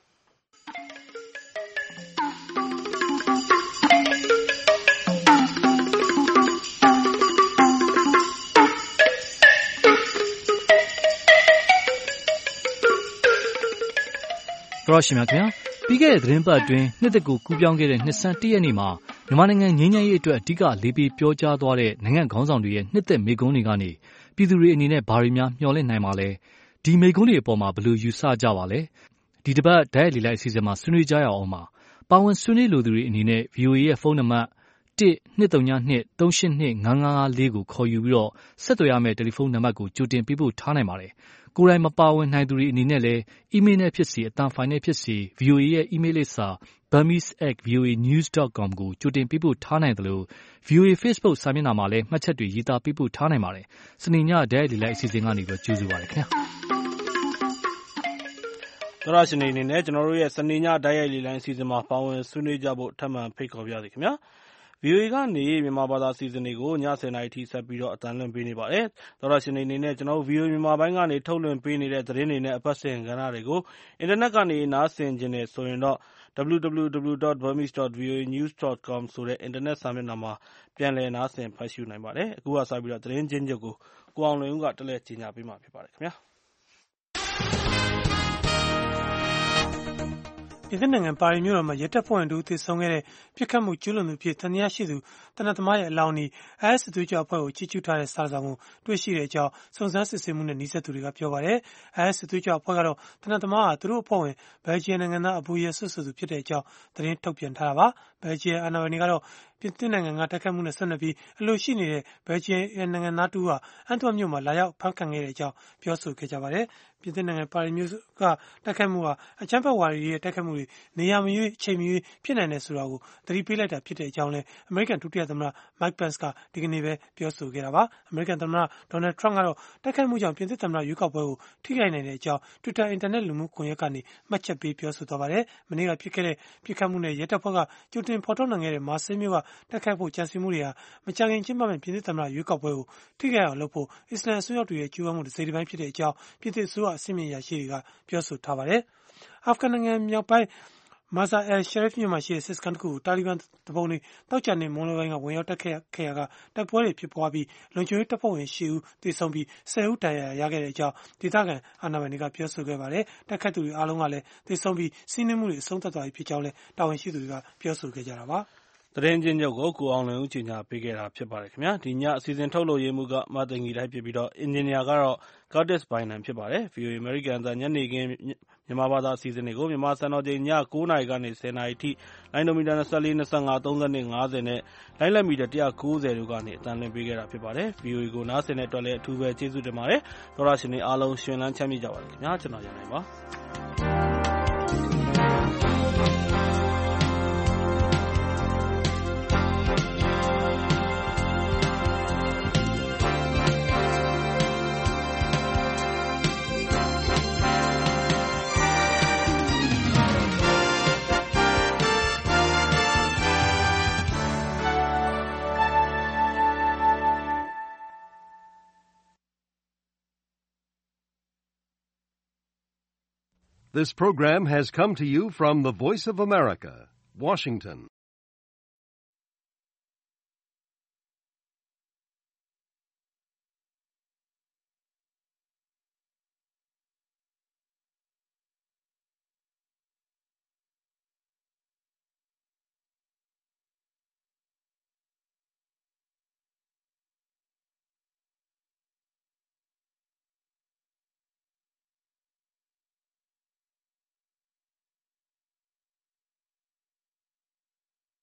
သောရရှိမြခင်ဗျာပြီးခဲ့တဲ့သတင်းပတ်အတွင်းနှစ်သက်ကိုကူးပြောင်းခဲ့တဲ့နှစ်ဆန်း1ရက်နေ့မှာမြန်မာနိုင်ငံငြိမ်းချမ်းရေးအတွက်အဓိကလေးပေးပြောကြားသွားတဲ့နိုင်ငံခေါင်းဆောင်တွေရဲ့နှစ်သက်မိန့်ခွန်းတွေကနေပြည်သူတွေအနေနဲ့ဘာတွေများမျှော်လင့်နိုင်ပါလဲဒီမိန့်ခွန်းတွေအပေါ်မှာဘယ်လိုယူဆကြပါလဲဒီတစ်ပတ်ဓာတ်ရိုက်လေလိုက်အစီအစဉ်မှာဆွေးနွေးကြရအောင်ပါပါဝင်ဆွေးနွေးလိုသူတွေအနေနဲ့ VOA ရဲ့ဖုန်းနံပါတ်1-232-382-5554ကိုခေါ်ယူပြီးတော့ဆက်သွယ်ရမယ့်တယ်လီဖုန်းနံပါတ်ကိုကြိုတင်ပေးဖို့ထားနိုင်ပါတယ်ကိုယ်တိုင်မပါဝင်နိုင်သူတွေအနေနဲ့လည်းအီးမေးလ်နဲ့ဖြစ်စေအသံဖိုင်နဲ့ဖြစ်စေ VOA ရဲ့အီးမေးလ်လိပ်စာ burmese@voanews.com ကိုကြိုတင်ပေးဖို့ထားနိုင်တယ်လို့ VOA Facebook စာမျက်နှာမှာလည်းမှတ်ချက်တွေရေးသားပေးဖို့ထားနိုင်ပါတယ်။စနေညဓာတ်ရိုက်လေလိုက်အစီအစဉ်ကနေပြီးကြိုဆိုပါရခင်ဗျာ။သောရရှင်တွေအနေနဲ့ကျွန်တော်တို့ရဲ့စနေညဓာတ်ရိုက်လေလိုင်းအစီအစဉ်မှာပါဝင်ဆွေးနွေးကြဖို့ထပ်မံဖိတ်ခေါ်ပါရစေခင်ဗျာ။ VOA ကနေမြန်မာဘာသာအစီအစဉ်တွေကိုည10:00နာရီထိဆက်ပြီးတော့အသံလွှင့်ပေးနေပါတယ်။သောရရှင်တွေအနေနဲ့ကျွန်တော်တို့ VOA မြန်မာပိုင်းကနေထုတ်လွှင့်ပေးနေတဲ့သတင်းတွေနဲ့အပတ်စဉ်ကဏ္ဍတွေကိုအင်တာနက်ကနေနားဆင်ခြင်းနဲ့ဆိုရင်တော့ www.burmese.voanews.com ဆိုတဲ့အင်တာနက်စာမျက်နှာမှာပြန်လည်နားဆင်ဖတ်ရှုနိုင်ပါတယ်။အခုကစပြီးတော့သတင်းချင်းချုပ်ကိုကိုအောင်လွင်ဦးကတက်လက်ကြီးညာပေးမှာဖြစ်ပါတယ်ခင်ဗျာ။ပြင်သစ်နိုင်ငံပါရီမြို့တော်မှာရဲတပ်ဖွဲ့ဝင်တို့သေဆုံးခဲ့တဲ့ပြစ်ခတ်မှုကျူးလွန်သူဖြစ်သံသယရှိသူတနတ်သမားရဲ့အလောင်းနီ IS စစ်သွေးကြွအဖွဲ့ကိုချီးကျူးထားတဲ့စာဆောင်ကိုတွေ့ရှိတဲ့အကြောင်းစုံစမ်းစစ်ဆေးမှုနဲ့နှိစက်သူတွေကပြောပါတယ်။ IS စစ်သွေးကြွအဖွဲ့ကတော့တနတ်သမားဟာသူတို့အဖွဲ့ဝင်ဘယ်လ်ဂျီယံနိုင်ငံသားအဘူရဲဆွတ်ဆိုသူဖြစ်တဲ့အကြောင်းသတင်းထုတ်ပြန်ထားတာပါ။ဘယ်လ်ဂျီယံအာဏာပိုင်တွေကတော့ပြင်သစ်နိုင်ငံကတိုက်ခိုက်မှုနဲ့ဆက်နွယ်ပြီးအလိုရှိနေတဲ့ဘယ်လ်ဂျီယံနိုင်ငံသားတူဟာအန်တွမ်မြို့မှာလာရောက်ဖမ်းခံခဲ့တဲ့အကြောင်းပြောဆိုခဲ့ကြပါတယ်။ပြင်သစ်နိုင်ငံပါရီမြို့ကတိုက်ခိုက်မှုဟာအကြမ်းဖက်ဝါဒီရဲ့တိုက်ခိုက်မှုတွေနေရာမရွေးအချိန်မရွေးဖြစ်နိုင်တယ်ဆိုတာကိုသတိပေးလိုက်တာဖြစ်တဲ့အကြောင်းလည်းအမေရိကန်ဒုတိယသမ္မတ Mike Pence ကဒီကနေ့ပဲပြောဆိုခဲ့တာပါ။အမေရိကန်သမ္မတ Donald Trump ကတော့တိုက်ခိုက်မှုကြောင့်ပြင်သစ်သမ္မတရွေးကောက်ပွဲကိုထိခိုက်နိုင်တဲ့အကြောင်း Twitter အင်တာနက်လူမှုကွန်ရက်ကနေမှတ်ချက်ပေးပြောဆိုသွားပါတယ်။မနေ့ကဖြစ်ခဲ့တဲ့ပြစ်ခတ်မှုနဲ့ရဲတပ်ဖွဲ့ကကြိုတင်ဖော်ထုတ်နိုင်ခဲ့တဲ့မာဆေးမြို့ကတိုက်ခိုက်ဖို့ကြံစည်မှုတွေဟာမကြာခင်ကျင်းပမယ့်ပြင်သစ်သမ္မတရွေးကောက်ပွဲကိုထိခိုက်အောင်လုပ်ဖို့အစ္စလာမ်အစွန်းရောက်တွေရဲ့ကြိုးပမ်းမှုတစ်စိတ်တစ်ပိုင်းဖြစ်တဲ့အကြောင်းပြင်သစ်အစိုးရအဆင့်မြင့်အရာရှိတွေကပြောဆိုထားပါတယ်။အာဖဂန်နိုင်ငံမြောက်ပိုင်းMazar-e-Sharif မြို့မှာရှိတဲ့စစ်စခန်းတစ်ခုကိုတာလီဘန်သူပုန်တွေသောကြာနေ့မွန်းလွဲပိုင်းကဝင်ရောက်တိုက်ခိုက်ခဲ့ရာကတိုက်ပွဲတွေဖြစ်ပွားပြီးလုံခြုံရေးတပ်ဖွဲ့ဝင်8ဦးသေဆုံးပြီး10ဦးဒဏ်ရာရခဲ့တဲ့အကြောင်းဒေသခံအာဏာပိုင်တွေကပြောဆိုခဲ့ပါတယ်။တိုက်ခိုက်သူတွေအားလုံးကလည်းသေဆုံးပြီးစီးနင်းမှုတွေအဆုံးသတ်သွားပြီဖြစ်ကြောင်းလည်းတာဝန်ရှိသူတွေကပြောဆိုခဲ့ကြတာပါ။သတင်းချင်းချုပ်ကိုကိုအောင်လွင်ဦးကြီးညာပေးခဲ့တာဖြစ်ပါတယ်ခင်ဗျာဒီညအစီအစဉ်ထုတ်လို့ရေးမှုကမသိင်ကြီးလိုက်ဖြစ်ပြီးတော့အင်ဂျင်နီယာကတော့ Curtis Bynum ဖြစ်ပါတယ် VOA American အသံညနေခင်းမြန်မာဘာသာအစီအစဉ်တွေကိုမြန်မာစံတော်ချိန်ည9:00နာရီကနေ10:00နာရီထိလိုင်းဒိုမီတာ24 25 32 50နဲ့လိုင်းလက်မီတာ190တို့ကနေအသံလွှင့်ပေးခဲ့တာဖြစ်ပါတယ် VOA ကိုနားဆင်တဲ့အတွက်လည်းအထူးပဲကျေးဇူးတင်ပါတယ်သောရရှင်တွေအားလုံးရှင်လန်းချမ်းမြေ့ကြပါစေခင်ဗျာကျွန်တော်ရန်နိုင်ပါ This program has come to you from the Voice of America, Washington.